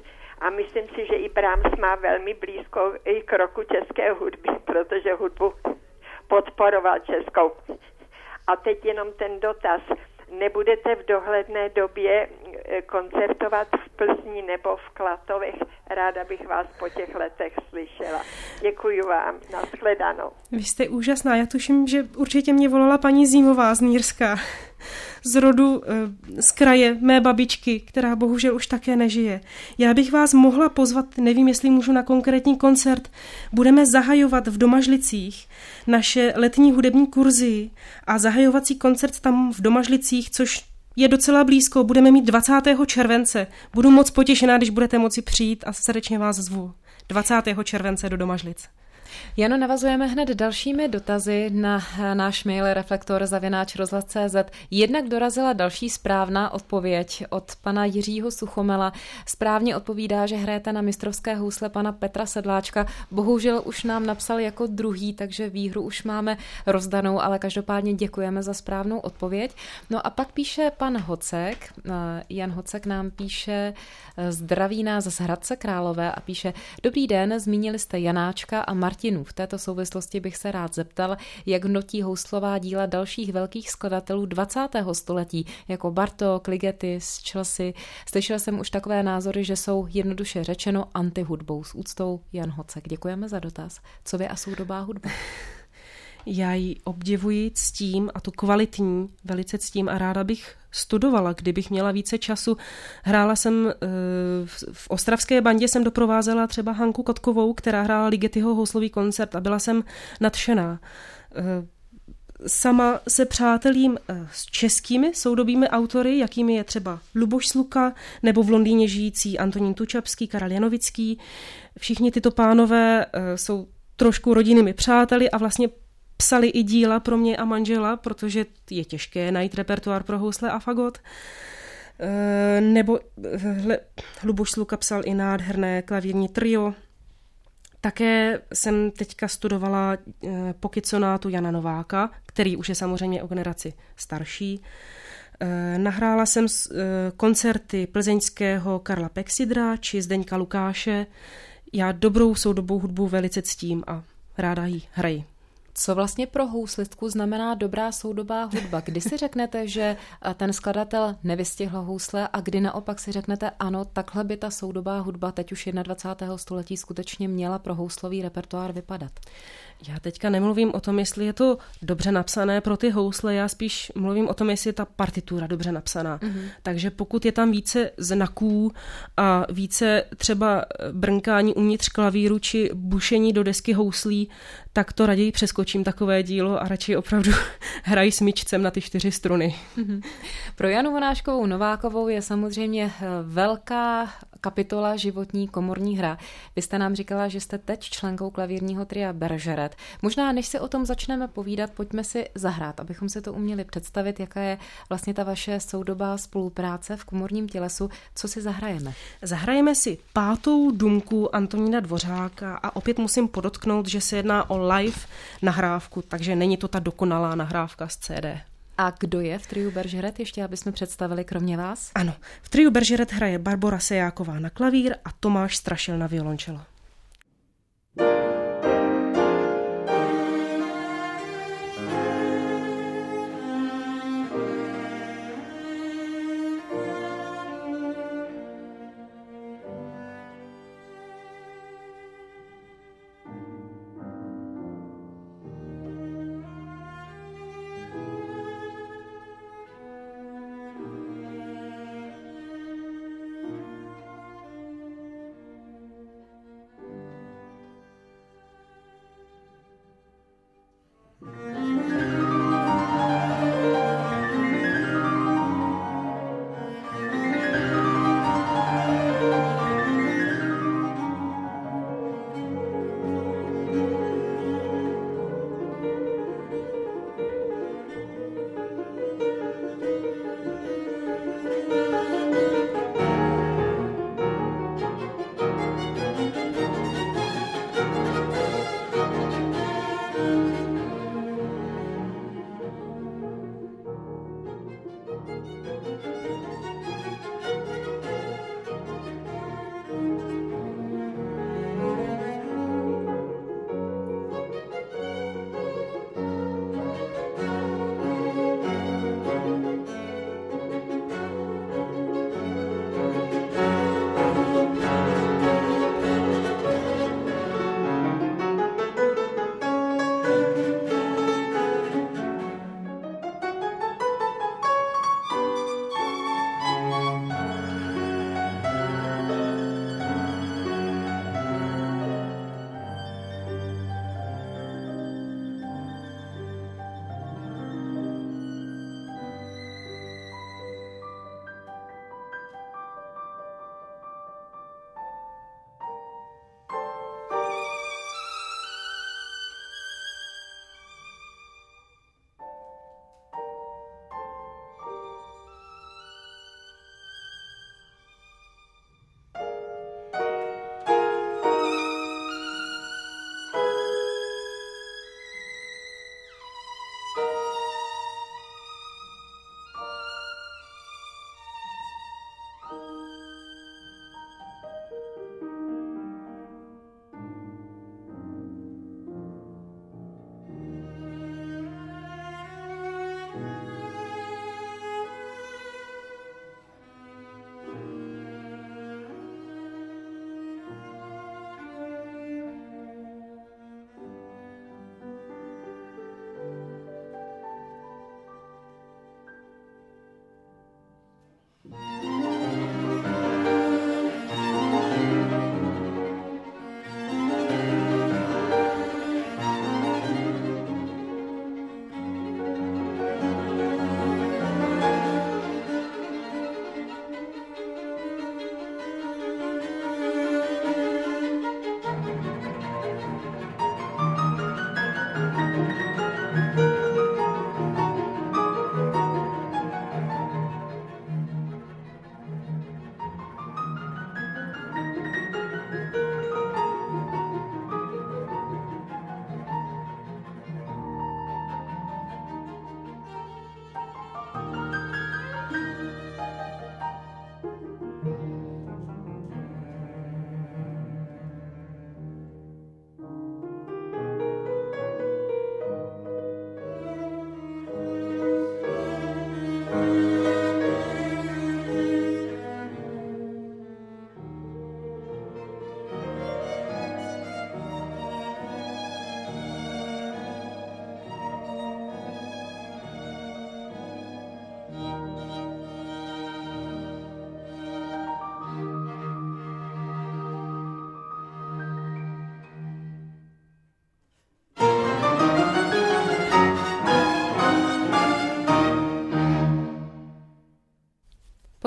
a myslím si, že i Brahms má velmi blízko i k roku české hudby, protože hudbu podporoval českou. A teď jenom ten dotaz. Nebudete v dohledné době koncertovat v Plzni nebo v Klatovech? Ráda bych vás po těch letech slyšela. Děkuji vám. Nashledanou. Vy jste úžasná. Já tuším, že určitě mě volala paní Zímová z Nýrska. Z rodu, z kraje mé babičky, která bohužel už také nežije. Já bych vás mohla pozvat, nevím, jestli můžu, na konkrétní koncert. Budeme zahajovat v Domažlicích naše letní hudební kurzy a zahajovací koncert tam v Domažlicích, což je docela blízko. Budeme mít 20. července. Budu moc potěšená, když budete moci přijít a srdečně vás zvu. 20. července do Domažlic. Jano, navazujeme hned dalšími dotazy na náš mail reflektor@rozhlas.cz. Jednak dorazila další správná odpověď od pana Jiřího Suchomela. Správně odpovídá, že hrajete na mistrovské housle pana Petra Sedláčka. Bohužel už nám napsal jako druhý, takže výhru už máme rozdanou, ale každopádně děkujeme za správnou odpověď. No a pak píše pan Hocek, Jan Hocek nám píše, zdraví nás z Hradce Králové a píše: Dobrý den, zmínili jste Janáčka a Martinu. V této souvislosti bych se rád zeptal, jak hodnotí houslová díla dalších velkých skladatelů 20. století, jako Bartók, Ligeti, Chelsea. Slyšel jsem už takové názory, že jsou jednoduše řečeno antihudbou. S úctou, Jan Hocek. Děkujeme za dotaz. Co vy a soudobá hudba? Já ji obdivuji, ctím a tu kvalitní velice ctím a ráda bych studovala, kdybych měla více času. Hrála jsem v ostravské bandě, jsem doprovázela třeba Hanku Kotkovou, která hrála Ligetyho houslový koncert a byla jsem nadšená. Sama se přátelím s českými soudobými autory, jakými je třeba Luboš Sluka nebo v Londýně žijící Antonín Tučapský, Karel Janovický. Všichni tyto pánové jsou trošku rodinnými přáteli a vlastně psali i díla pro mě a manžela, protože je těžké najít repertoár pro housle a fagot. Nebo Luboš Sluka psal i nádherné klavírní trio. Také jsem teďka studovala pokyconátu Jana Nováka, který už je samozřejmě o generaci starší. Nahrála jsem koncerty plzeňského Karla Pexidra či Zdeňka Lukáše. Já dobrou soudobou hudbu velice ctím a ráda ji hraji. Co vlastně pro houslistku znamená dobrá soudobá hudba? Kdy si řeknete, že ten skladatel nevystihl housle a kdy naopak si řeknete, ano, takhle by ta soudobá hudba teď už 21. století skutečně měla pro houslový repertoár vypadat? Já teďka nemluvím o tom, jestli je to dobře napsané pro ty housle, já spíš mluvím o tom, jestli je ta partitura dobře napsaná. Takže pokud je tam více znaků a více třeba brnkání uvnitř klavíru či bušení do desky houslí, tak to raději přeskočím takové dílo a radši opravdu hrají smyčcem na ty 4 struny. Pro Janu Vonáškovou Novákovou je samozřejmě velká kapitola životní komorní hra. Vy jste nám říkala, že jste teď členkou klavírního tria Bergeret. Možná, než si o tom začneme povídat, pojďme si zahrát, abychom si to uměli představit, jaká je vlastně ta vaše soudobá spolupráce v komorním tělesu. Co si zahrajeme? Zahrajeme si 5. dumku Antonína Dvořáka a opět musím podotknout, že se jedná o live nahrávku, takže není to ta dokonalá nahrávka z CD. A kdo je v triu Bergeret, ještě abychom představili kromě vás? Ano, v triu Bergeret hraje Barbora Sejáková na klavír a Tomáš Strašil na violončelo.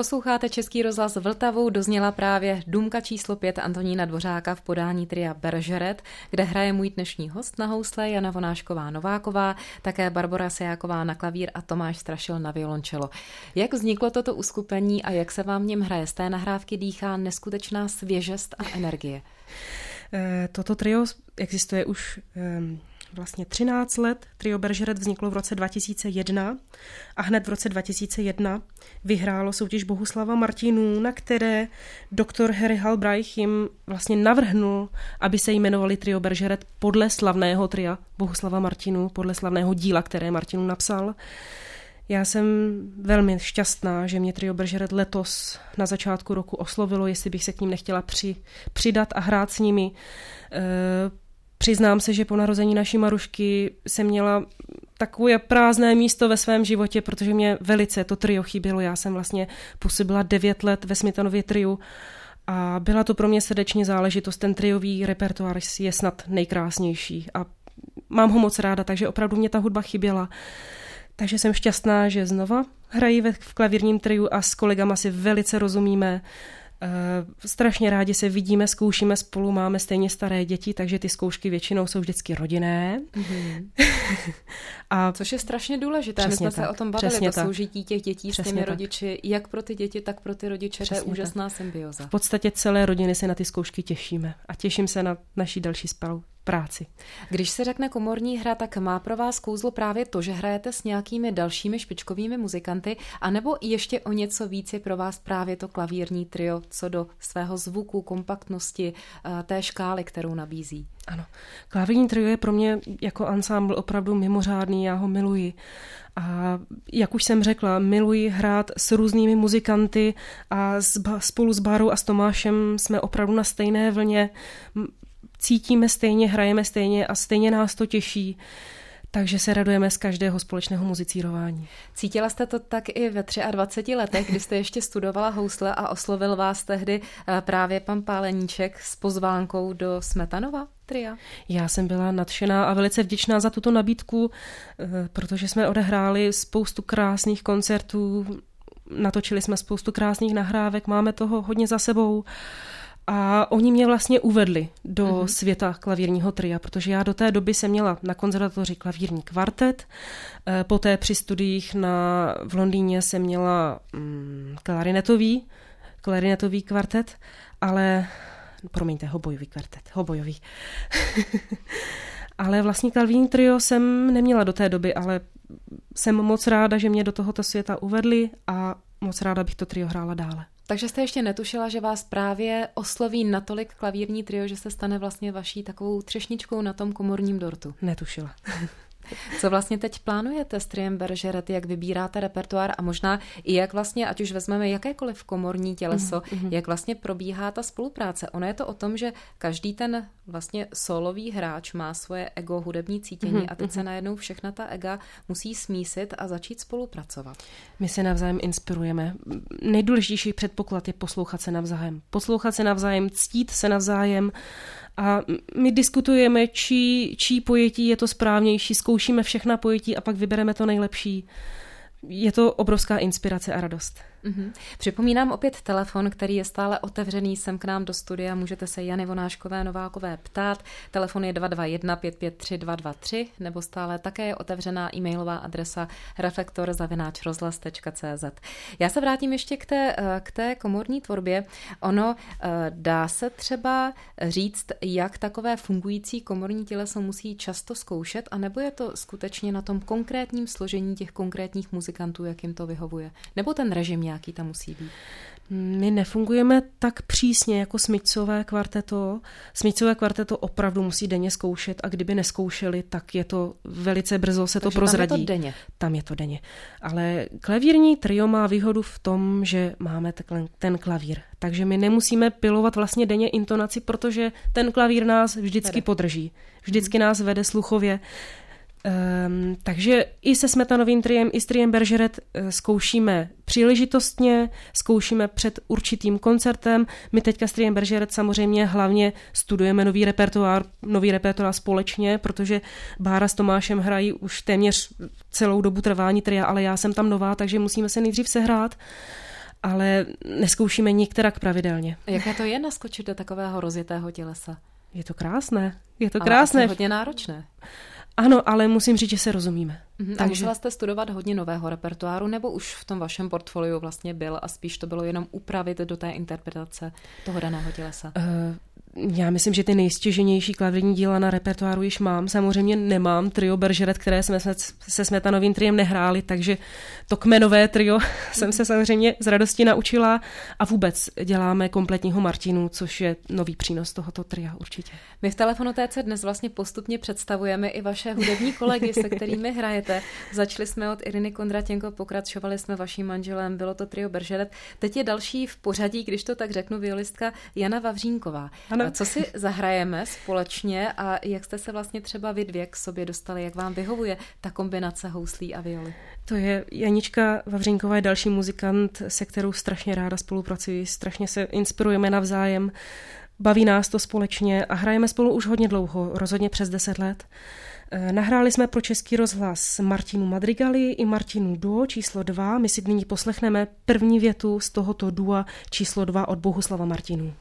Posloucháte Český rozhlas Vltavu, dozněla právě Dumka číslo 5 Antonína Dvořáka v podání tria Bergeret, kde hraje můj dnešní host na housle Jana Vonášková-Nováková, také Barbora Sejáková na klavír a Tomáš Strašil na violončelo. Jak vzniklo toto uskupení a jak se vám v něm hraje? Z té nahrávky dýchá neskutečná svěžest a energie. Toto trio existuje už vlastně 13 let. Trio Bergeret vzniklo v roce 2001 a hned v roce 2001 vyhrálo soutěž Bohuslava Martinů, na které doktor Harry Halbreich jim vlastně navrhnul, aby se jmenovali Trio Bergeret podle slavného tria Bohuslava Martinů, podle slavného díla, které Martinů napsal. Já jsem velmi šťastná, že mě Trio Bergeret letos na začátku roku oslovilo, jestli bych se k ním nechtěla přidat a hrát s nimi. Přiznám se, že po narození naší Marušky jsem měla takové prázdné místo ve svém životě, protože mě velice to trio chybělo. Já jsem vlastně působila 9 let ve Smetanově triu a byla to pro mě srdeční záležitost. Ten triový repertoár je snad nejkrásnější a mám ho moc ráda, takže opravdu mě ta hudba chyběla. Takže jsem šťastná, že znova hrají v klavírním triu a s kolegama si velice rozumíme. Strašně rádi se vidíme, zkoušíme spolu, máme stejně staré děti, takže ty zkoušky většinou jsou vždycky rodinné. Mm-hmm. A což je strašně důležité. My jsme se o tom bavili, to soužití těch dětí s těmi rodiči, jak pro ty děti, tak pro ty rodiče. To je úžasná symbioza. V podstatě celé rodiny se na ty zkoušky těšíme a těším se na naší další práci. Když se řekne komorní hra, tak má pro vás kouzlo právě to, že hrajete s nějakými dalšími špičkovými muzikanty, anebo ještě o něco víc je pro vás právě to klavírní trio, co do svého zvuku, kompaktnosti, té škály, kterou nabízí? Ano, klavírní trio je pro mě jako ansámbl opravdu mimořádný, já ho miluji. A jak už jsem řekla, miluji hrát s různými muzikanty a spolu s Bárou a s Tomášem jsme opravdu na stejné vlně. Cítíme stejně, hrajeme stejně a stejně nás to těší, takže se radujeme z každého společného muzicírování. Cítila jste to tak i ve 23 letech, kdy jste ještě studovala housle a oslovil vás tehdy právě pan Páleníček s pozvánkou do Smetanova tria? Já jsem byla nadšená a velice vděčná za tuto nabídku, protože jsme odehráli spoustu krásných koncertů, natočili jsme spoustu krásných nahrávek, máme toho hodně za sebou. A oni mě vlastně uvedli do světa klavírního tria, protože já do té doby jsem měla na konzervatoři klavírní kvartet, poté při studiích v Londýně jsem měla klarinetový kvartet, ale, promiňte, hobojový. Ale vlastně klavírní trio jsem neměla do té doby, ale jsem moc ráda, že mě do tohoto světa uvedli a moc ráda bych to trio hrála dále. Takže jste ještě netušila, že vás právě osloví natolik klavírní trio, že se stane vlastně vaší takovou třešničkou na tom komorním dortu? Netušila. Co vlastně teď plánujete s triem Bergeret, jak vybíráte repertoár a možná i jak vlastně, ať už vezmeme jakékoliv komorní těleso, jak vlastně probíhá ta spolupráce? Ono je to o tom, že každý ten vlastně solový hráč má svoje ego, hudební cítění a teď se najednou všechna ta ega musí smísit a začít spolupracovat. My se navzájem inspirujeme. Nejdůležitější předpoklad je poslouchat se navzájem. Poslouchat se navzájem, ctít se navzájem. A my diskutujeme, čí pojetí je to správnější, zkoušíme všechna pojetí a pak vybereme to nejlepší. Je to obrovská inspirace a radost. Připomínám opět telefon, který je stále otevřený sem k nám do studia. Můžete se Jany Vonáškové-Novákové ptát. Telefon je 221 553 223 nebo stále také je otevřená e-mailová adresa reflektor@rozhlas.cz. Já se vrátím ještě k té komorní tvorbě. Ono dá se třeba říct, jak takové fungující komorní těleso musí často zkoušet, anebo je to skutečně na tom konkrétním složení těch konkrétních muzikantů, jak jim to vyhovuje? Nebo ten režim nějaký tam musí být? My nefungujeme tak přísně jako Smyčcové kvarteto. Smyčcové kvarteto opravdu musí denně zkoušet a kdyby neskoušeli, tak je to velice brzo se to prozradí. Tam je to denně. Tam je to denně. Ale klavírní trio má výhodu v tom, že máme ten klavír. Takže my nemusíme pilovat vlastně denně intonaci, protože ten klavír nás vždycky podrží. Vždycky nás vede sluchově. Takže i se Smetanovým triem, i s triem Bergeret zkoušíme příležitostně, zkoušíme před určitým koncertem. My teďka s triem Bergeret samozřejmě hlavně studujeme nový repertoár společně, protože Bára s Tomášem hrají už téměř celou dobu trvání tria, ale já jsem tam nová, takže musíme se nejdřív sehrát. ale neskoušíme nikterak pravidelně. Jaké to je naskočit do takového rozjetého tělesa? Je to krásné. Je to ale krásné. Asi hodně náročné. Ano, ale musím říct, že se rozumíme. A musela jste studovat hodně nového repertoáru, nebo už v tom vašem portfoliu vlastně byl a spíš to bylo jenom upravit do té interpretace toho daného tělesa? Já myslím, že ty nejstěženější klavirní díla na repertoáru již mám. Samozřejmě nemám trio Bergeret, které jsme se Smetanovým triem nehráli, takže to kmenové trio jsem se samozřejmě z radosti naučila a vůbec děláme kompletního Martinu, což je nový přínos tohoto tria určitě. My v Telefonotéce dnes vlastně postupně představujeme i vaše hudební kolegy, se kterými hrajete. Začali jsme od Iriny Kondratěnko, pokračovali jsme vaším manželem, bylo to trio Bergeret. Teď je další v pořadí, když to tak řeknu, violistka Jana Vavřínková. Ano. Co si zahrajeme společně a jak jste se vlastně třeba vy dvě k sobě dostali, jak vám vyhovuje ta kombinace houslí a violy? To je Janička Vavřínková, je další muzikant, se kterou strašně ráda spolupracuji, strašně se inspirujeme navzájem, baví nás to společně a hrajeme spolu už hodně dlouho, rozhodně přes 10 let. Nahráli jsme pro Český rozhlas Martinu Madrigali i Martinu duo číslo 2. My si nyní poslechneme první větu z tohoto dua číslo 2 od Bohuslava Martinů.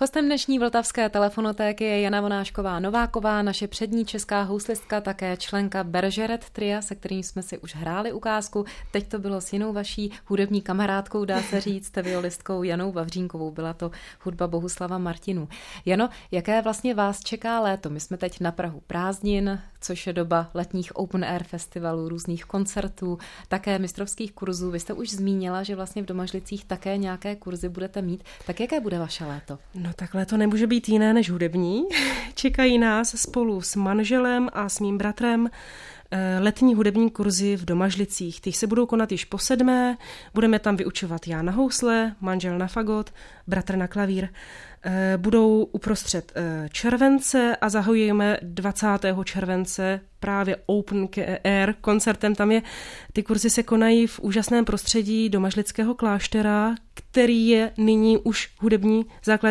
Hostem dnešní vltavské telefonotéky je Jana Vonášková Nováková, naše přední česká houslistka, také členka Bergeret tria, se kterým jsme si už hráli ukázku. Teď to bylo s jinou vaší hudební kamarádkou, dá se říct, violistkou Janou Vavřínkovou. Byla to hudba Bohuslava Martinů. Jano, jaké vlastně vás čeká léto? My jsme teď na prahu prázdnin, což je doba letních open air festivalů, různých koncertů, také mistrovských kurzů. Vy jste už zmínila, že vlastně v Domažlicích také nějaké kurzy budete mít. Tak jaké bude vaše léto? No takhle to nemůže být jiné než hudební. Čekají nás spolu s manželem a s mým bratrem letní hudební kurzy v Domažlicích. Ty se budou konat již po 7. Budeme tam vyučovat já na housle, manžel na fagot, bratr na klavír. Budou uprostřed července a zahajujeme 20. července právě open air koncertem. Ty kurzy se konají v úžasném prostředí Domažlického kláštera, který je nyní už hudební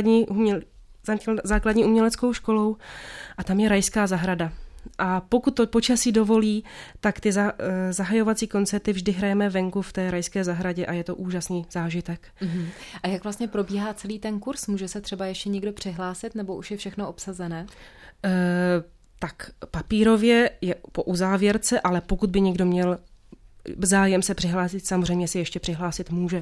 základní uměleckou školou a tam je rajská zahrada. A pokud to počasí dovolí, tak ty zahajovací koncerty vždy hrajeme venku v té rajské zahradě a je to úžasný zážitek. A jak vlastně probíhá celý ten kurz? Může se třeba ještě někdo přihlásit nebo už je všechno obsazené? Tak papírově je po uzávěrce, ale pokud by někdo měl zájem se přihlásit, samozřejmě si ještě přihlásit může.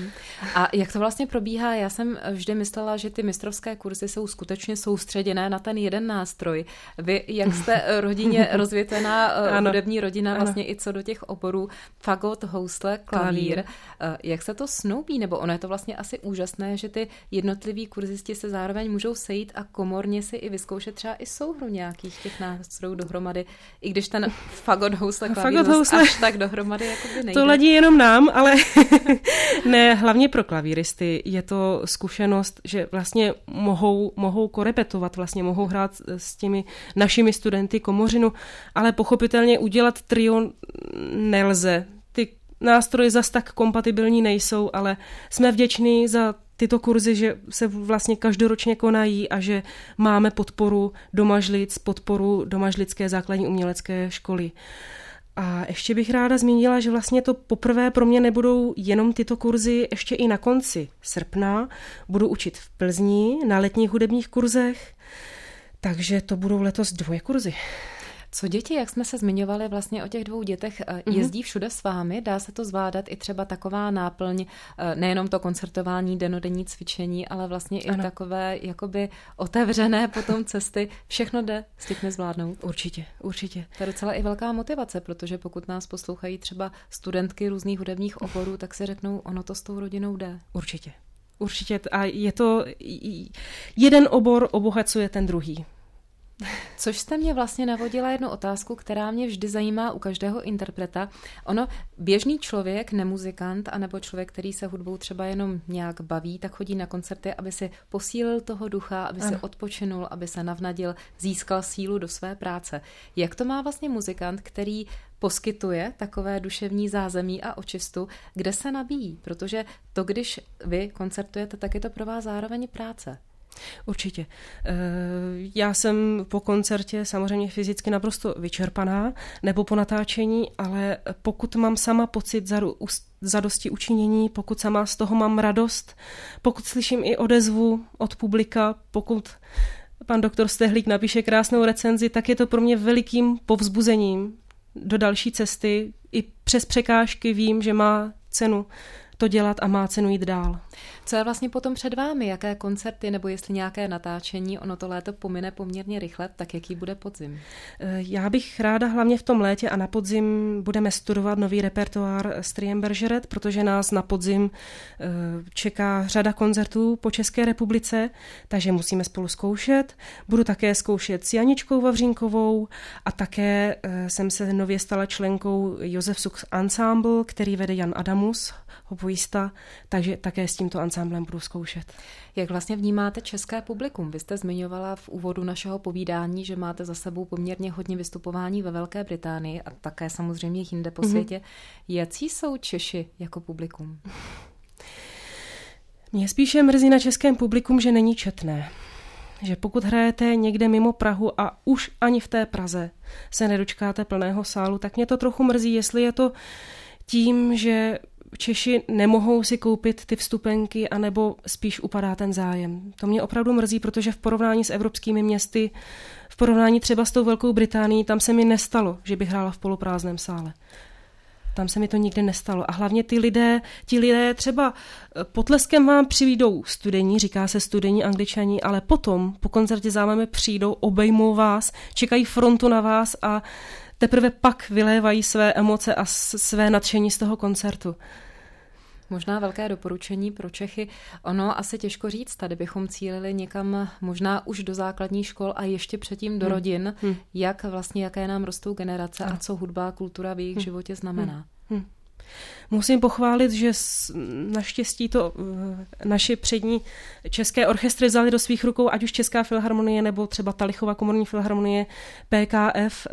A jak to vlastně probíhá? Já jsem vždy myslela, že ty mistrovské kurzy jsou skutečně soustředěné na ten jeden nástroj. Vy, jak jste rodině rozvětvená hudební rodina, vlastně i co do těch oborů, fagot, housle, klavír. Jak se to snoubí? Nebo ono je to vlastně asi úžasné, že ty jednotliví kurzisti se zároveň můžou sejít a komorně si i vyzkoušet třeba i souhru nějakých těch nástrojů dohromady, i když ten fagot, housle, klavír až tak dohromady to ladí jenom nám, ale ne, hlavně pro klavíristy je to zkušenost, že vlastně mohou korepetovat, vlastně mohou hrát s těmi našimi studenty komořinu, ale pochopitelně udělat trio nelze. Ty nástroje zas tak kompatibilní nejsou, ale jsme vděční za tyto kurzy, že se vlastně každoročně konají a že máme podporu Domažlic, podporu Domažlické základní umělecké školy. A ještě bych ráda zmínila, že vlastně to poprvé pro mě nebudou jenom tyto kurzy, ještě i na konci srpna budu učit v Plzni na letních hudebních kurzech, takže to budou letos 2 kurzy. Co děti, jak jsme se zmiňovali vlastně o těch 2 dětech, jezdí všude s vámi? Dá se to zvládat i třeba taková náplň, nejenom to koncertování, dennodenní cvičení, ale vlastně i takové jakoby otevřené potom cesty. Všechno jde s dětmi zvládnout? Určitě. To je docela i velká motivace, protože pokud nás poslouchají třeba studentky různých hudebních oborů, tak si řeknou, ono to s tou rodinou jde. Určitě. A je to, jeden obor obohacuje ten druhý. Což jste mě vlastně navodila jednu otázku, která mě vždy zajímá u každého interpreta. Ono, běžný člověk, nemuzikant, anebo člověk, který se hudbou třeba jenom nějak baví, tak chodí na koncerty, aby si posílil toho ducha, aby si odpočinul, aby se navnadil, získal sílu do své práce. Jak to má vlastně muzikant, který poskytuje takové duševní zázemí a očistu, kde se nabíjí? Protože to, když vy koncertujete, tak je to pro vás zároveň práce. Určitě. Já jsem po koncertě samozřejmě fyzicky naprosto vyčerpaná, nebo po natáčení, ale pokud mám sama pocit zadosti učinění, pokud sama z toho mám radost, pokud slyším i odezvu od publika, pokud pan doktor Stehlík napíše krásnou recenzi, tak je to pro mě velikým povzbuzením do další cesty. I přes překážky vím, že má cenu to dělat a má cenu jít dál. Co je vlastně potom před vámi? Jaké koncerty nebo jestli nějaké natáčení? Ono to léto pomine poměrně rychle, tak jaký bude podzim? Já bych ráda hlavně v tom létě a na podzim budeme studovat nový repertoár s triem Bergeret, protože nás na podzim čeká řada koncertů po České republice, takže musíme spolu zkoušet. Budu také zkoušet s Janičkou Vavřínkovou a také jsem se nově stala členkou Josef Sux Ensemble, který vede Jan Adamus, hoboista, takže také s tímto ansámblem budu zkoušet. Jak vlastně vnímáte české publikum? Vy jste zmiňovala v úvodu našeho povídání, že máte za sebou poměrně hodně vystupování ve Velké Británii a také samozřejmě jinde po světě. Jací jsou Češi jako publikum? Mě spíše mrzí na českém publikum, že není četné. Že pokud hrajete někde mimo Prahu a už ani v té Praze se nedočkáte plného sálu, tak mě to trochu mrzí, jestli je to tím, že Češi nemohou si koupit ty vstupenky, anebo spíš upadá ten zájem. To mě opravdu mrzí, protože v porovnání s evropskými městy, v porovnání třeba s tou Velkou Británií, tam se mi nestalo, že bych hrála v poloprázdném sále. Tam se mi to nikdy nestalo. A hlavně ti lidé třeba potleskem vám přijdou studení, říká se studení Angličani, ale potom po koncertě za vámi přijdou, obejmou vás, čekají frontu na vás a teprve pak vylévají své emoce a své nadšení z toho koncertu. Možná velké doporučení pro Čechy. Ono asi těžko říct, tady bychom cílili někam možná už do základních škol a ještě předtím do rodin, jaké nám rostou generace a co hudba a kultura v jejich životě znamená. Musím pochválit, že naštěstí to naši přední české orchestry vzali do svých rukou, ať už Česká filharmonie nebo třeba Talichova komorní filharmonie, PKF,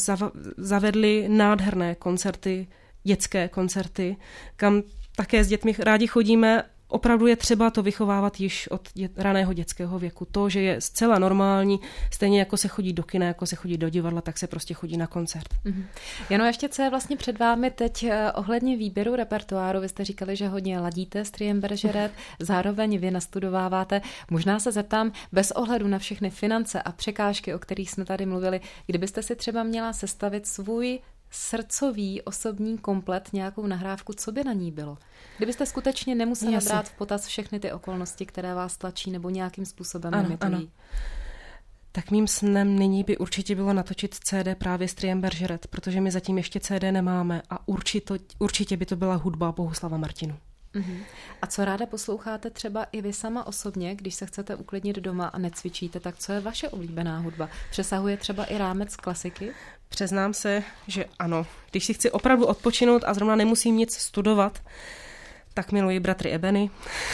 zavedli nádherné koncerty, dětské koncerty, kam také s dětmi rádi chodíme. Opravdu je třeba to vychovávat již od raného dětského věku. To, že je zcela normální, stejně jako se chodí do kina, jako se chodí do divadla, tak se prostě chodí na koncert. Jano, ještě co je vlastně před vámi teď ohledně výběru repertoáru? Vy jste říkali, že hodně ladíte s Triem Bergeret, zároveň vy nastudováváte. Možná se zeptám, bez ohledu na všechny finance a překážky, o kterých jsme tady mluvili, kdybyste si třeba měla sestavit svůj srdcový osobní komplet, nějakou nahrávku, co by na ní bylo? Kdybyste skutečně nemusela brát v potaz všechny ty okolnosti, které vás tlačí nebo nějakým způsobem limitují. Tak mým snem nyní by určitě bylo natočit CD právě s Triem Bergeret, protože my zatím ještě CD nemáme a určitě by to byla hudba Bohuslava Martinu. A co ráda posloucháte třeba i vy sama osobně, když se chcete uklidnit doma a necvičíte, tak co je vaše oblíbená hudba? Přesahuje třeba i rámec klasiky? Přiznám se, že ano. Když si chci opravdu odpočinout a zrovna nemusím nic studovat, tak miluji Bratry Ebeny,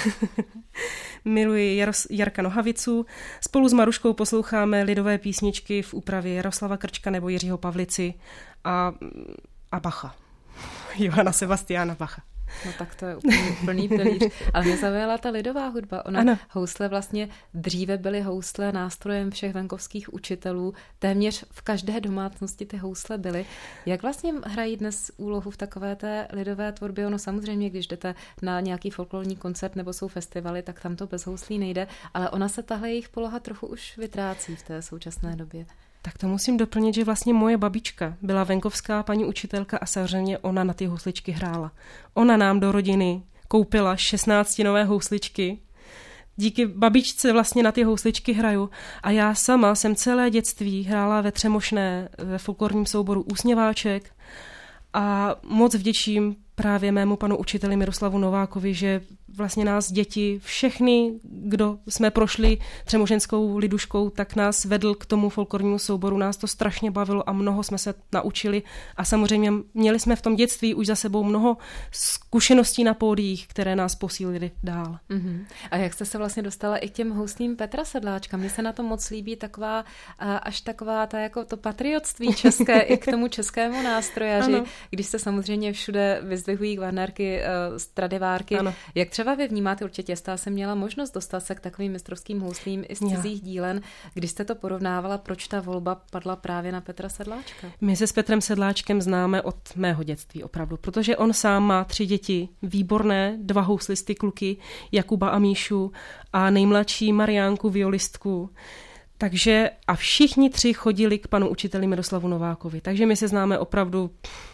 miluji Jarka Nohavicu, spolu s Maruškou posloucháme lidové písničky v úpravě Jaroslava Krčka nebo Jiřího Pavlici a Bacha. Johana Sebastiana Bacha. No tak to je úplný pilíř. Ale mě zaujala ta lidová hudba. Housle vlastně dříve byly housle nástrojem všech venkovských učitelů. Téměř v každé domácnosti ty housle byly. Jak vlastně hrají dnes úlohu v takové té lidové tvorbě? Ono samozřejmě, když jdete na nějaký folklorní koncert nebo jsou festivaly, tak tam to bez houslí nejde. Ale ona se tahle jejich poloha trochu už vytrácí v té současné době. Tak to musím doplnit, že vlastně moje babička byla venkovská paní učitelka a samozřejmě ona na ty housličky hrála. Ona nám do rodiny koupila 16nové housličky. Díky babičce vlastně na ty housličky hraju a já sama jsem celé dětství hrála ve Třemošné ve folklorním souboru Úsměváček a moc vděčím právě mému panu učiteli Miroslavu Novákovi, že vlastně nás děti, všechny, kdo jsme prošli třemošenskou liduškou, tak nás vedl k tomu folklornímu souboru. Nás to strašně bavilo a mnoho jsme se naučili a samozřejmě měli jsme v tom dětství už za sebou mnoho zkušeností na pódiích, které nás posílily dál. A jak jste se vlastně dostala i k těm houslím Petra Sedláčka? Mně se na to moc líbí taková ta jako to patriotství české i k tomu českému nástrojaři, když se samozřejmě všude vyzdvihují gvarnérky, Stradivárky. Jak třeba vy vnímáte, určitě jste měla možnost dostat se k takovým mistrovským houslím i z cizích dílen. Když jste to porovnávala, proč ta volba padla právě na Petra Sedláčka? My se s Petrem Sedláčkem známe od mého dětství opravdu, protože on sám má 3 děti, výborné, 2 houslisty kluky, Jakuba a Míšu a nejmladší Mariánku, violistku. Takže a všichni 3 chodili k panu učiteli Miroslavu Novákovi. Takže my se známe opravdu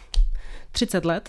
30 let.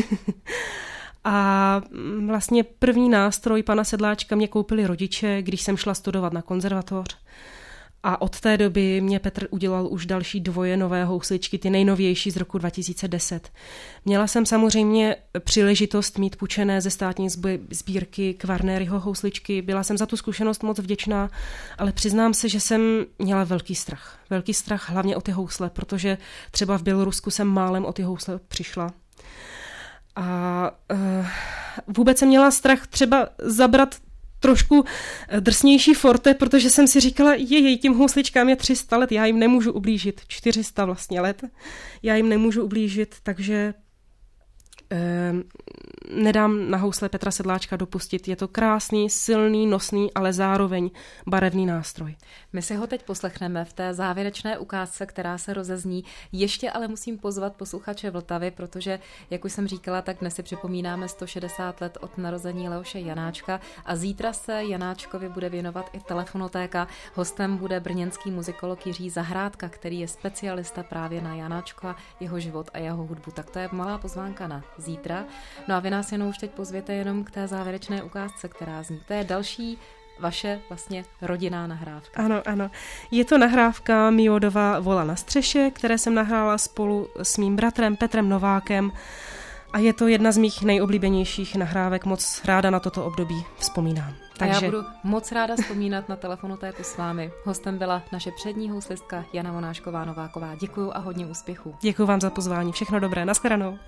A vlastně první nástroj pana Sedláčka mě koupili rodiče, když jsem šla studovat na konzervatoř. A od té doby mě Petr udělal už další 2 nové housličky, ty nejnovější z roku 2010. Měla jsem samozřejmě příležitost mít půjčené ze státní sbírky Kvarnéryho housličky. Byla jsem za tu zkušenost moc vděčná, ale přiznám se, že jsem měla velký strach. Velký strach hlavně o ty housle, protože třeba v Bělorusku jsem málem o ty housle přišla. A vůbec jsem měla strach třeba zabrat trošku drsnější forte, protože jsem si říkala, tím housličkám je 300 let, já jim nemůžu ublížit, 400 vlastně let, já jim nemůžu ublížit, takže nedám na housle Petra Sedláčka dopustit. Je to krásný, silný, nosný, ale zároveň barevný nástroj. My si ho teď poslechneme v té závěrečné ukázce, která se rozezní. Ještě ale musím pozvat posluchače Vltavy, protože, jak už jsem říkala, tak dnes si připomínáme 160 let od narození Leoše Janáčka a zítra se Janáčkovi bude věnovat i telefonotéka. Hostem bude brněnský muzikolog Jiří Zahrádka, který je specialista právě na Janáčka, jeho život a jeho hudbu. Tak to je malá pozvánka na zítra. No a vy nás jenom už teď pozvěte jenom k té závěrečné ukázce, která zní. To je další vaše vlastně rodinná nahrávka. Ano. Je to nahrávka Miodova Vola na střeše, které jsem nahrála spolu s mým bratrem Petrem Novákem a je to jedna z mých nejoblíbenějších nahrávek. Moc ráda na toto období vzpomínám. Takže... A já budu moc ráda vzpomínat na telefonotéku s vámi. Hostem byla naše přední houslistka Jana Vonášková Nováková. Děkuju a hodně úspěchů. Děkuju vám za pozvání. Všechno dobré. Naschledanou.